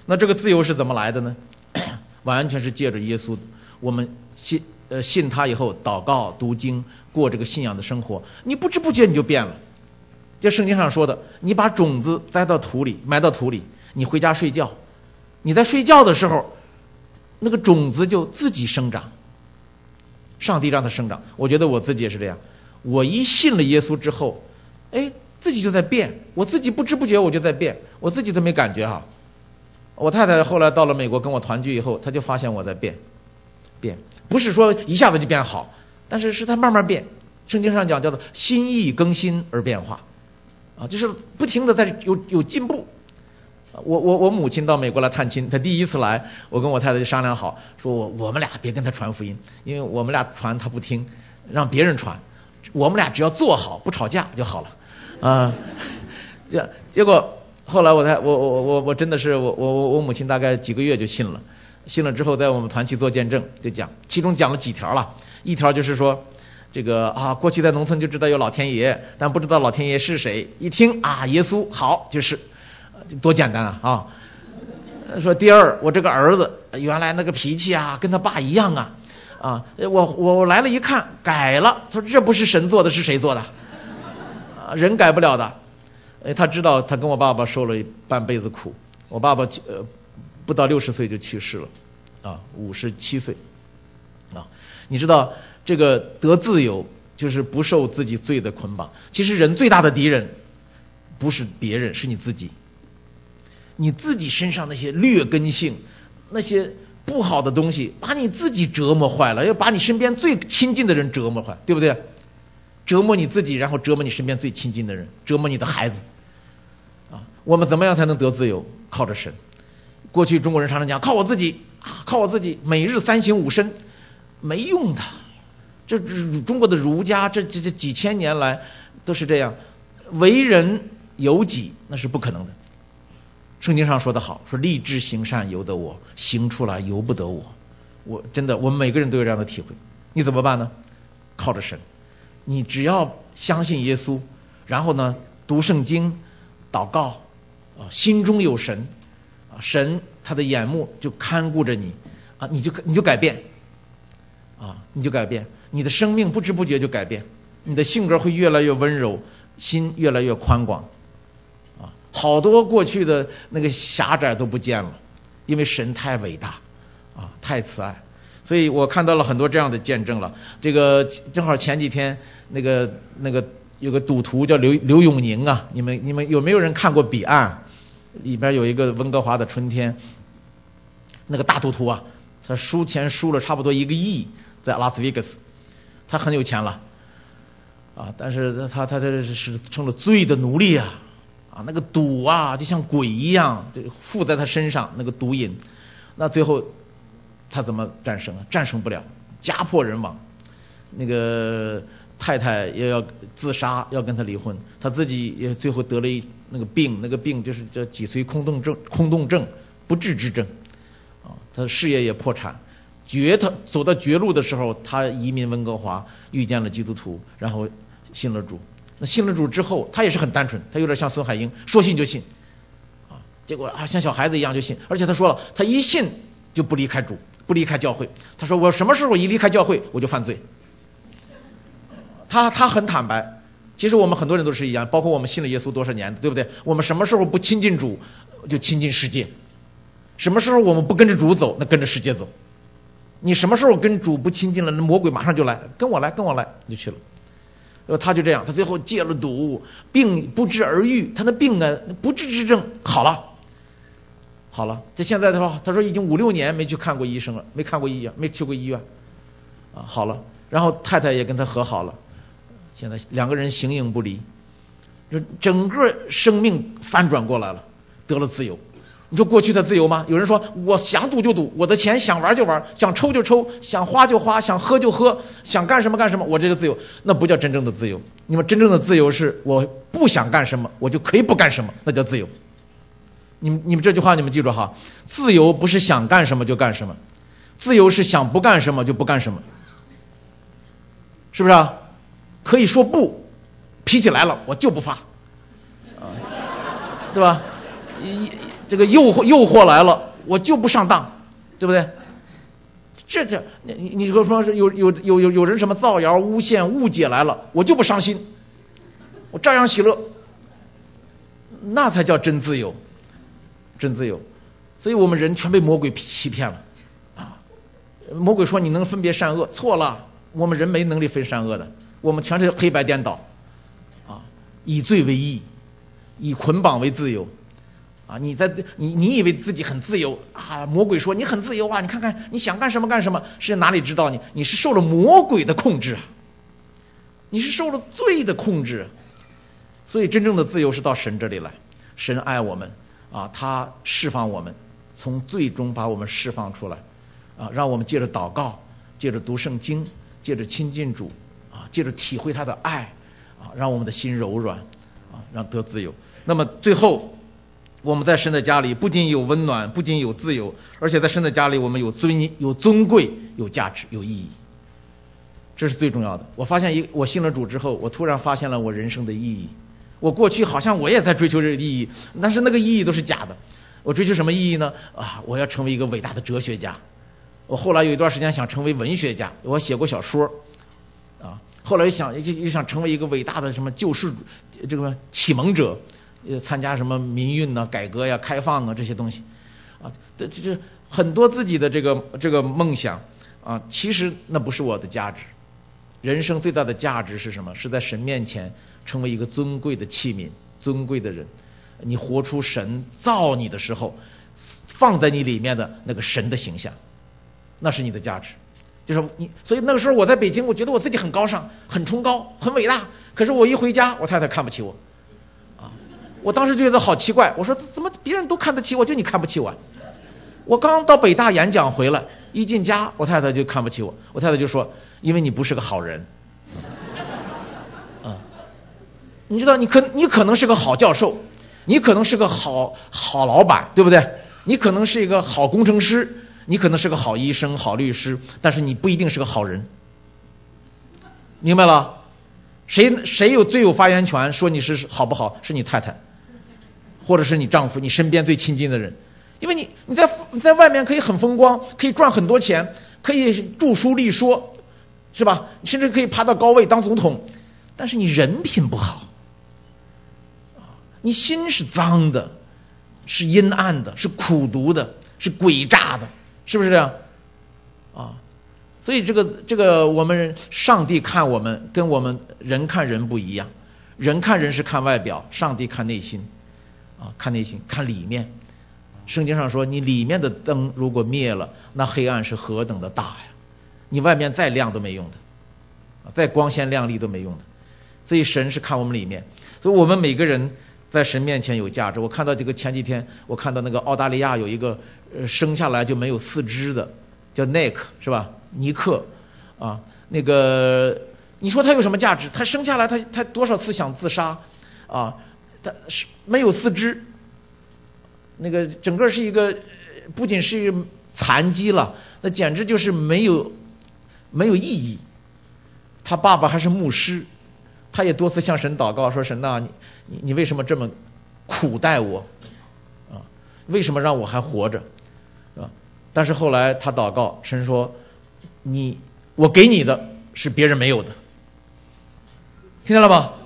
那这个自由是怎么来的呢？完全是借着耶稣，我们信呃信他以后，祷告、读经，过这个信仰的生活，你不知不觉你就变了。这圣经上说的，你把种子栽到土里，埋到土里，你回家睡觉，你在睡觉的时候，那个种子就自己生长，上帝让它生长。我觉得我自己也是这样，我一信了耶稣之后，哎，自己就在变，我自己不知不觉我就在变，我自己都没感觉哈。我太太后来到了美国跟我团聚以后，她就发现我在变，变不是说一下子就变好，但是是她慢慢变。圣经上讲叫做心意更新而变化，啊，就是不停的在有有进步。我我我母亲到美国来探亲，她第一次来，我跟我太太就商量好，说我我们俩别跟她传福音，因为我们俩传她不听，让别人传，我们俩只要做好不吵架就好了，啊，这结果。后来我才我我我我真的是我我我我母亲大概几个月就信了，信了之后在我们团契做见证，就讲其中讲了几条了，一条就是说这个啊过去在农村就知道有老天爷，但不知道老天爷是谁，一听啊耶稣好就是多简单啊啊。说第二，我这个儿子原来那个脾气啊跟他爸一样啊啊我我我来了一看改了，他说这不是神做的是谁做的啊，人改不了的。哎，他知道他跟我爸爸受了半辈子苦，我爸爸呃不到六十岁就去世了，啊，五十七岁，啊，你知道这个得自由就是不受自己罪的捆绑。其实人最大的敌人不是别人，是你自己，你自己身上那些劣根性，那些不好的东西，把你自己折磨坏了，要把你身边最亲近的人折磨坏，对不对？折磨你自己，然后折磨你身边最亲近的人，折磨你的孩子。啊，我们怎么样才能得自由？靠着神。过去中国人常常讲靠我自己，靠我自己，每日三省吾身，没用的。这中国的儒家这这这几千年来都是这样，为人由己那是不可能的。圣经上说得好，说立志行善由得我，行出来由不得我。我真的，我们每个人都有这样的体会。你怎么办呢？靠着神。你只要相信耶稣，然后呢读圣经。祷告啊，心中有神啊，神他的眼目就看顾着你啊，你就你就改变啊，你就改变，你的生命不知不觉就改变，你的性格会越来越温柔，心越来越宽广啊，好多过去的那个狭窄都不见了，因为神太伟大啊，太慈爱，所以我看到了很多这样的见证了。这个正好前几天那个那个。有个赌徒叫刘刘永宁啊，你们你们有没有人看过《彼岸》？里边有一个温哥华的春天，那个大赌徒啊，他输钱输了差不多一个亿，在拉斯维加斯，他很有钱了啊，但是他他这是成了罪的奴隶啊啊，那个赌啊就像鬼一样，就附在他身上那个毒瘾，那最后他怎么战胜啊？战胜不了，家破人亡，那个。太太也要自杀，要跟他离婚，他自己也最后得了一那个病，那个病就是叫脊髓空洞症，空洞症不治之症啊，他的事业也破产，绝他走到绝路的时候，他移民温哥华，遇见了基督徒，然后信了主。那信了主之后，他也是很单纯，他有点像孙海英，说信就信啊，结果啊像小孩子一样就信，而且他说了，他一信就不离开主，不离开教会。他说我什么时候一离开教会，我就犯罪。他他很坦白，其实我们很多人都是一样，包括我们信了耶稣多少年，对不对？我们什么时候不亲近主，就亲近世界；什么时候我们不跟着主走，那跟着世界走。你什么时候跟主不亲近了，那魔鬼马上就来，跟我来，跟我来，就去了。呃，他就这样，他最后戒了赌，病不治而愈，他的病呢不治之症好了，好了。这现在的话，他说已经五六年没去看过医生了，没看过医院，没去过医院，啊，好了。然后太太也跟他和好了。现在两个人形影不离，就整个生命翻转过来了，得了自由。你说过去的自由吗？有人说我想赌就赌，我的钱想玩就玩，想抽就抽，想花就花，想喝就喝，想干什么干什么，我这个自由，那不叫真正的自由。你们真正的自由是我不想干什么，我就可以不干什么，那叫自由。你们你们这句话你们记住哈，自由不是想干什么就干什么，自由是想不干什么就不干什么，是不是啊？可以说不，脾气来了我就不发，啊，对吧？ 这个诱惑诱惑来了，我就不上当，对不对？这这你你说说是有有有有有人什么造谣诬陷误解来了，我就不伤心，我照样喜乐，那才叫真自由，真自由。所以我们人全被魔鬼欺骗了啊！魔鬼说你能分别善恶，错了，我们人没能力分善恶的，我们全是黑白颠倒啊！以罪为义，以捆绑为自由啊！你在你你以为自己很自由啊？魔鬼说你很自由啊！你看看你想干什么干什么，是哪里知道你你是受了魔鬼的控制啊！你是受了罪的控制，所以真正的自由是到神这里来，神爱我们啊，他释放我们，从罪中把我们释放出来啊，让我们借着祷告，借着读圣经，借着亲近主啊，借着体会他的爱啊，让我们的心柔软啊，让得自由。那么最后我们在神的家里不仅有温暖，不仅有自由，而且在神的家里我们有尊有尊贵，有价值，有意义，这是最重要的。我发现一我信了主之后，我突然发现了我人生的意义。我过去好像我也在追求这个意义，但是那个意义都是假的。我追求什么意义呢？啊，我要成为一个伟大的哲学家。我后来有一段时间想成为文学家，我写过小说啊。后来又想又想成为一个伟大的什么救世这个启蒙者，呃，参加什么民运呢、改革呀、开放啊这些东西啊。这这这很多自己的这个这个梦想啊，其实那不是我的价值。人生最大的价值是什么？是在神面前成为一个尊贵的器皿，尊贵的人。你活出神造你的时候放在你里面的那个神的形象，那是你的价值。就是你，所以那个时候我在北京，我觉得我自己很高尚，很崇高，很伟大。可是我一回家，我太太看不起我啊！我当时觉得好奇怪，我说怎么别人都看得起我，就你看不起我？我刚到北大演讲回来，一进家，我太太就看不起我。我太太就说：“因为你不是个好人。”啊，你知道，你可你可能是个好教授，你可能是个好好老板，对不对？你可能是一个好工程师，你可能是个好医生、好律师，但是你不一定是个好人。明白了？谁谁有最有发言权说你是好不好？是你太太，或者是你丈夫，你身边最亲近的人。因为你你在你在外面可以很风光，可以赚很多钱，可以著书立说，是吧？甚至可以爬到高位当总统，但是你人品不好，你心是脏的，是阴暗的，是苦毒的，是诡诈的，是不是这样？啊，所以这个这个我们上帝看我们跟我们人看人不一样，人看人是看外表，上帝看内心，啊，看内心，看里面。圣经上说，你里面的灯如果灭了，那黑暗是何等的大呀！你外面再亮都没用的，再光鲜亮丽都没用的。所以神是看我们里面，所以我们每个人在神面前有价值。我看到这个前几天，我看到那个澳大利亚有一个呃生下来就没有四肢的，叫 Nick 是吧？尼克啊，那个你说他有什么价值？他生下来他他多少次想自杀啊？他是没有四肢。那个整个是一个不仅是残疾了，那简直就是没有没有意义。他爸爸还是牧师，他也多次向神祷告说：“神呐、啊，你你你为什么这么苦待我啊？为什么让我还活着啊？”但是后来他祷告，神说：“你我给你的是别人没有的，听见了吗？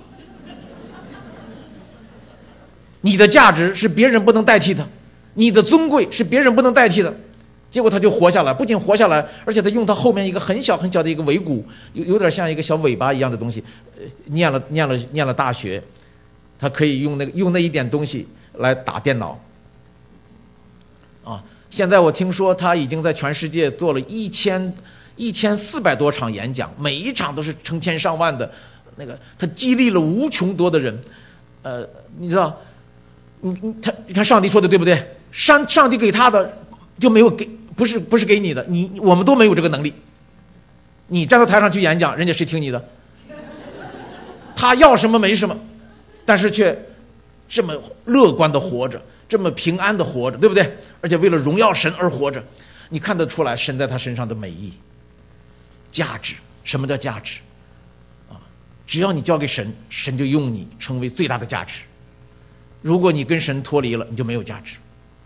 你的价值是别人不能代替的，你的尊贵是别人不能代替的。”结果他就活下来，不仅活下来，而且他用他后面一个很小很小的一个尾骨，有有点像一个小尾巴一样的东西，呃，念了念了念了大学，他可以用那个用那一点东西来打电脑。啊，现在我听说他已经在全世界做了一千一千四百多场演讲，每一场都是成千上万的，那个他激励了无穷多的人。呃，你知道？你你他你看上帝说的对不对？上上帝给他的就没有给，不是不是给你的，你我们都没有这个能力。你站到台上去演讲，人家谁听你的？他要什么没什么，但是却这么乐观的活着，这么平安的活着，对不对？而且为了荣耀神而活着，你看得出来神在他身上的美意、价值。什么叫价值？啊，只要你交给神，神就用你成为最大的价值。如果你跟神脱离了，你就没有价值。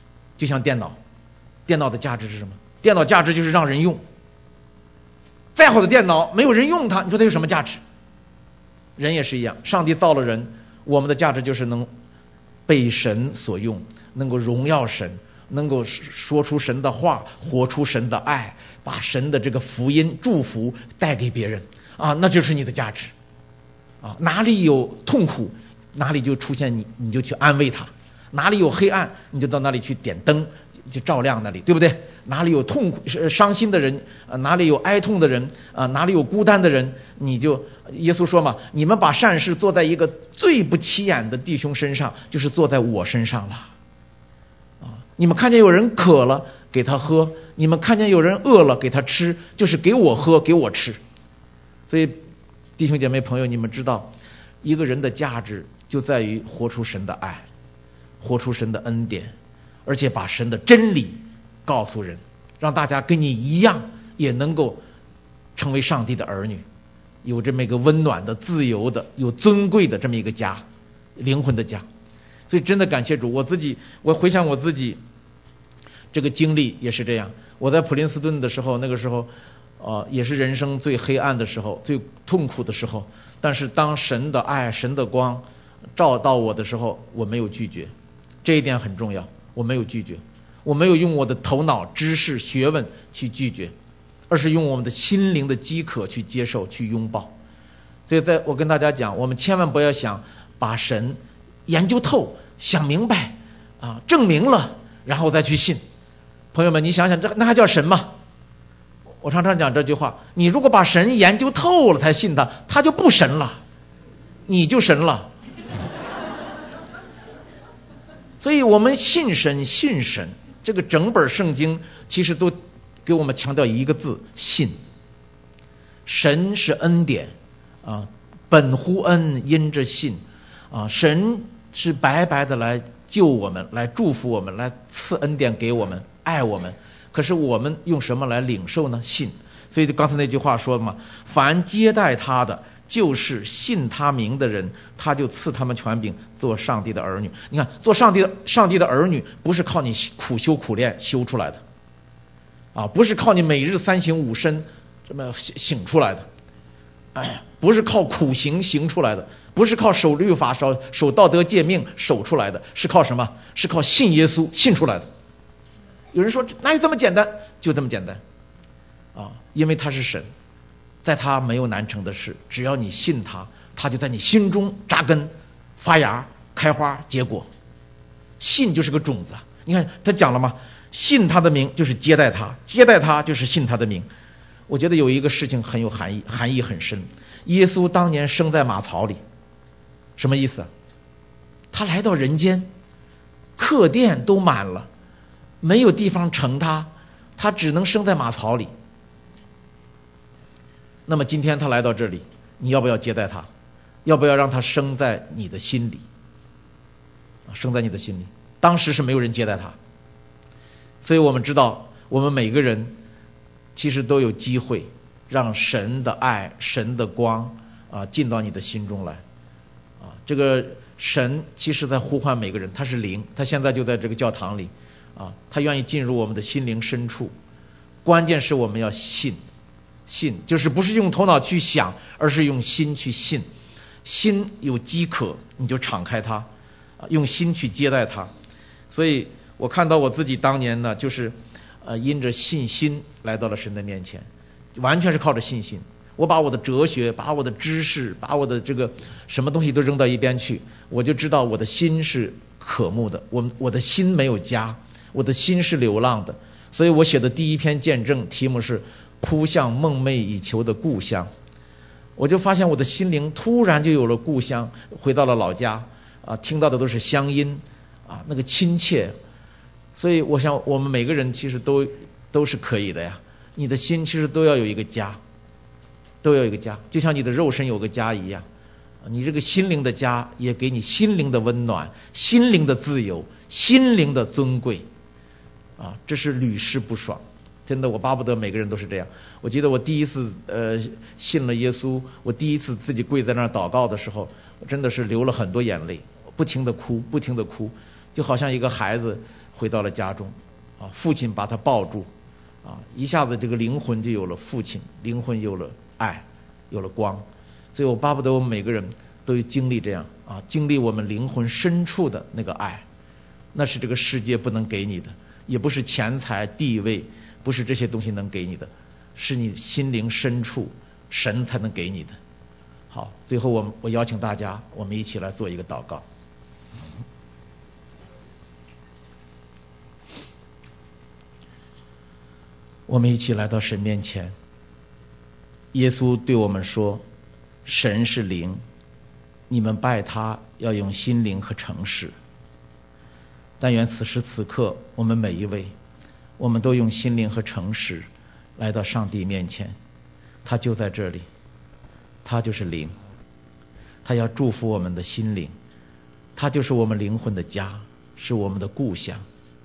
就像电脑，电脑的价值是什么？电脑价值就是让人用。再好的电脑没有人用它，你说它有什么价值？人也是一样，上帝造了人，我们的价值就是能被神所用，能够荣耀神，能够说出神的话，活出神的爱，把神的这个福音祝福带给别人啊，那就是你的价值啊。哪里有痛苦，哪里就出现你，你就去安慰他；哪里有黑暗，你就到那里去点灯，就照亮那里，对不对？哪里有痛苦、伤心的人，呃，哪里有哀痛的人，啊、呃，哪里有孤单的人，你就耶稣说嘛，你们把善事做在一个最不起眼的弟兄身上，就是做在我身上了。啊，你们看见有人渴了，给他喝；你们看见有人饿了，给他吃，就是给我喝，给我吃。所以，弟兄姐妹朋友，你们知道，一个人的价值就在于活出神的爱，活出神的恩典，而且把神的真理告诉人，让大家跟你一样也能够成为上帝的儿女，有这么一个温暖的、自由的、有尊贵的这么一个家，灵魂的家。所以真的感谢主，我自己我回想我自己这个经历也是这样。我在普林斯顿的时候，那个时候呃也是人生最黑暗的时候，最痛苦的时候，但是当神的爱、神的光照到我的时候，我没有拒绝，这一点很重要，我没有拒绝。我没有用我的头脑、知识、学问去拒绝，而是用我们的心灵的饥渴去接受、去拥抱。所以在我跟大家讲，我们千万不要想把神研究透、想明白啊，证明了然后再去信。朋友们，你想想，这那还叫神吗？我常常讲这句话，你如果把神研究透了才信他，他就不神了，你就神了。所以我们信神，信神。这个整本圣经其实都给我们强调一个字：信。神是恩典啊，本乎恩，因着信啊。神是白白的来救我们，来祝福我们，来赐恩典给我们，爱我们。可是我们用什么来领受呢？信。所以刚才那句话说嘛，凡接待他的，就是信他名的人，他就赐他们权柄做上帝的儿女。你看，做上帝的上帝的儿女，不是靠你苦修苦练修出来的啊，不是靠你每日三省吾身这么醒出来的，哎，不是靠苦行行出来的，不是靠守律法、守守道德诫命守出来的，是靠什么？是靠信耶稣信出来的。有人说哪有这么简单？就这么简单啊，因为他是神。在他没有难成的事，只要你信他，他就在你心中扎根、发芽、开花、结果。信就是个种子，你看他讲了吗？信他的名就是接待他，接待他就是信他的名。我觉得有一个事情很有含义，含义很深。耶稣当年生在马槽里，什么意思啊？他来到人间，客店都满了，没有地方盛他，他只能生在马槽里。那么今天他来到这里，你要不要接待他？要不要让他生在你的心里？生在你的心里。当时是没有人接待他，所以我们知道，我们每个人其实都有机会让神的爱、神的光啊进到你的心中来啊。这个神其实在呼唤每个人，他是灵，他现在就在这个教堂里啊，他愿意进入我们的心灵深处。关键是我们要信。信就是不是用头脑去想，而是用心去信。心有饥渴，你就敞开它，用心去接待它。所以我看到我自己当年呢，就是呃因着信心来到了神的面前，完全是靠着信心。我把我的哲学、把我的知识、把我的这个什么东西都扔到一边去，我就知道我的心是渴慕的，我我的心没有家，我的心是流浪的。所以我写的第一篇见证题目是扑向梦寐以求的故乡。我就发现我的心灵突然就有了故乡，回到了老家啊，听到的都是乡音啊，那个亲切。所以我想我们每个人其实都都是可以的呀，你的心其实都要有一个家，都要有一个家，就像你的肉身有个家一样，你这个心灵的家也给你心灵的温暖、心灵的自由、心灵的尊贵啊，这是屡试不爽。真的，我巴不得每个人都是这样。我记得我第一次呃信了耶稣，我第一次自己跪在那儿祷告的时候，我真的是流了很多眼泪，不停的哭，不停的哭，就好像一个孩子回到了家中，啊，父亲把他抱住，啊，一下子这个灵魂就有了父亲，灵魂有了爱，有了光。所以我巴不得我们每个人都经历这样啊，经历我们灵魂深处的那个爱，那是这个世界不能给你的，也不是钱财地位，不是这些东西能给你的，是你心灵深处神才能给你的。好，最后我我邀请大家，我们一起来做一个祷告。我们一起来到神面前。耶稣对我们说，神是灵，你们拜他要用心灵和诚实。但愿此时此刻我们每一位，我们都用心灵和诚实来到上帝面前，他就在这里，他就是灵，他要祝福我们的心灵，他就是我们灵魂的家，是我们的故乡。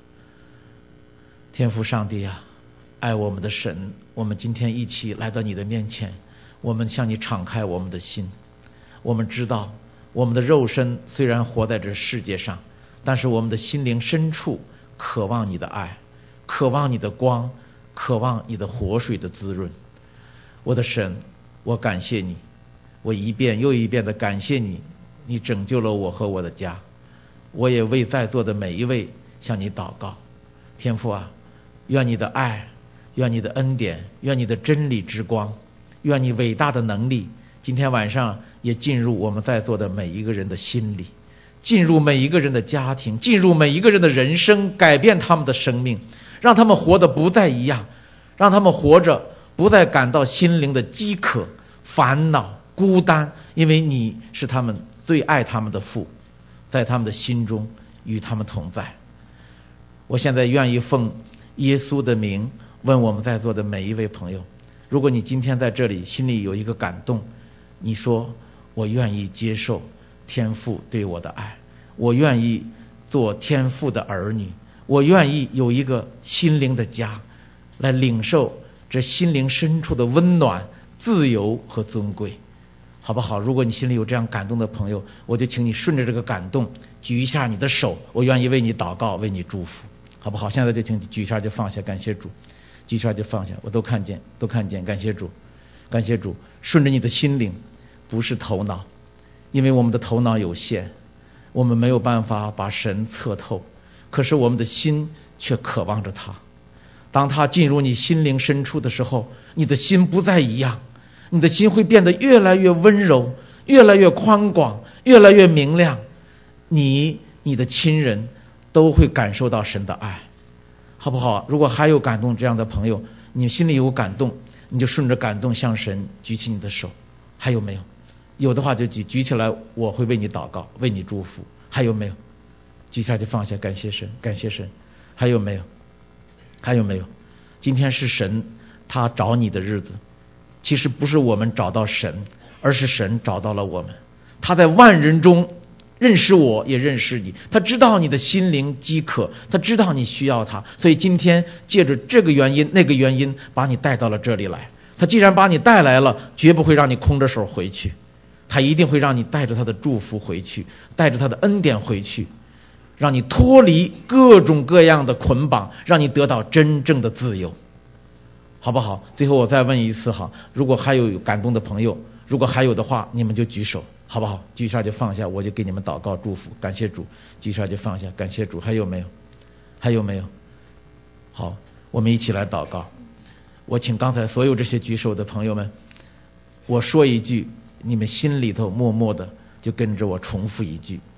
天父上帝啊，爱我们的神，我们今天一起来到你的面前，我们向你敞开我们的心。我们知道我们的肉身虽然活在这世界上，但是我们的心灵深处渴望你的爱，渴望你的光，渴望你的活水的滋润。我的神，我感谢你，我一遍又一遍的感谢你，你拯救了我和我的家。我也为在座的每一位向你祷告。天父啊，愿你的爱，愿你的恩典，愿你的真理之光，愿你伟大的能力今天晚上也进入我们在座的每一个人的心里，进入每一个人的家庭，进入每一个人的人生，改变他们的生命，让他们活得不再一样，让他们活着不再感到心灵的饥渴、烦恼、孤单，因为你是他们最爱他们的父，在他们的心中与他们同在。我现在愿意奉耶稣的名问我们在座的每一位朋友，如果你今天在这里心里有一个感动，你说我愿意接受天父对我的爱，我愿意做天父的儿女，我愿意有一个心灵的家，来领受这心灵深处的温暖、自由和尊贵，好不好？如果你心里有这样感动的朋友，我就请你顺着这个感动举一下你的手，我愿意为你祷告，为你祝福，好不好？现在就请举一下就放下，感谢主，举一下就放下，我都看见，都看见，感谢主，感谢主。顺着你的心灵，不是头脑，因为我们的头脑有限，我们没有办法把神测透，可是我们的心却渴望着他。当他进入你心灵深处的时候，你的心不再一样，你的心会变得越来越温柔，越来越宽广，越来越明亮，你你的亲人都会感受到神的爱，好不好？如果还有感动这样的朋友，你心里有感动，你就顺着感动向神举起你的手。还有没有？有的话就举举起来，我会为你祷告，为你祝福。还有没有？举起来就放下，感谢神，感谢神。还有没有？还有没有？今天是神他找你的日子，其实不是我们找到神，而是神找到了我们。他在万人中认识我，也认识你，他知道你的心灵饥渴，他知道你需要他，所以今天借着这个原因那个原因把你带到了这里来。他既然把你带来了，绝不会让你空着手回去，他一定会让你带着他的祝福回去，带着他的恩典回去，让你脱离各种各样的捆绑，让你得到真正的自由，好不好？最后我再问一次哈，如果还有感动的朋友，如果还有的话，你们就举手，好不好？举一下就放下，我就给你们祷告祝福，感谢主。举一下就放下，感谢主。还有没有？还有没有？好，我们一起来祷告。我请刚才所有这些举手的朋友们，我说一句，你们心里头默默的就跟着我重复一句：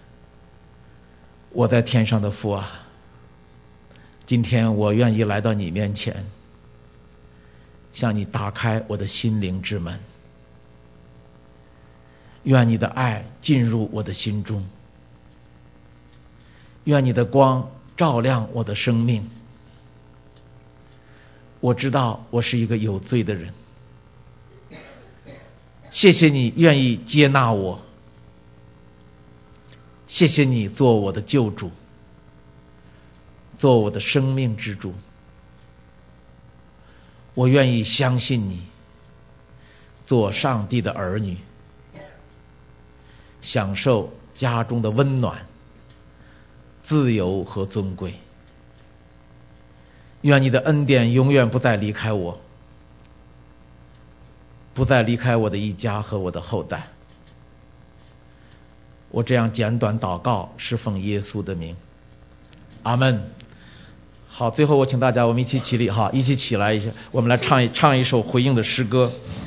我在天上的父啊，今天我愿意来到你面前，向你打开我的心灵之门，愿你的爱进入我的心中，愿你的光照亮我的生命。我知道我是一个有罪的人，谢谢你愿意接纳我，谢谢你做我的救主，做我的生命之主。我愿意相信你，做上帝的儿女，享受家中的温暖、 自由和尊贵。愿你的恩典永远不再离开我，不再离开我的一家和我的后代。我这样简短祷告，是奉耶稣的名，阿们。好，最后我请大家，我们一起起立哈，一起起来一下，我们来唱一唱一首回应的诗歌。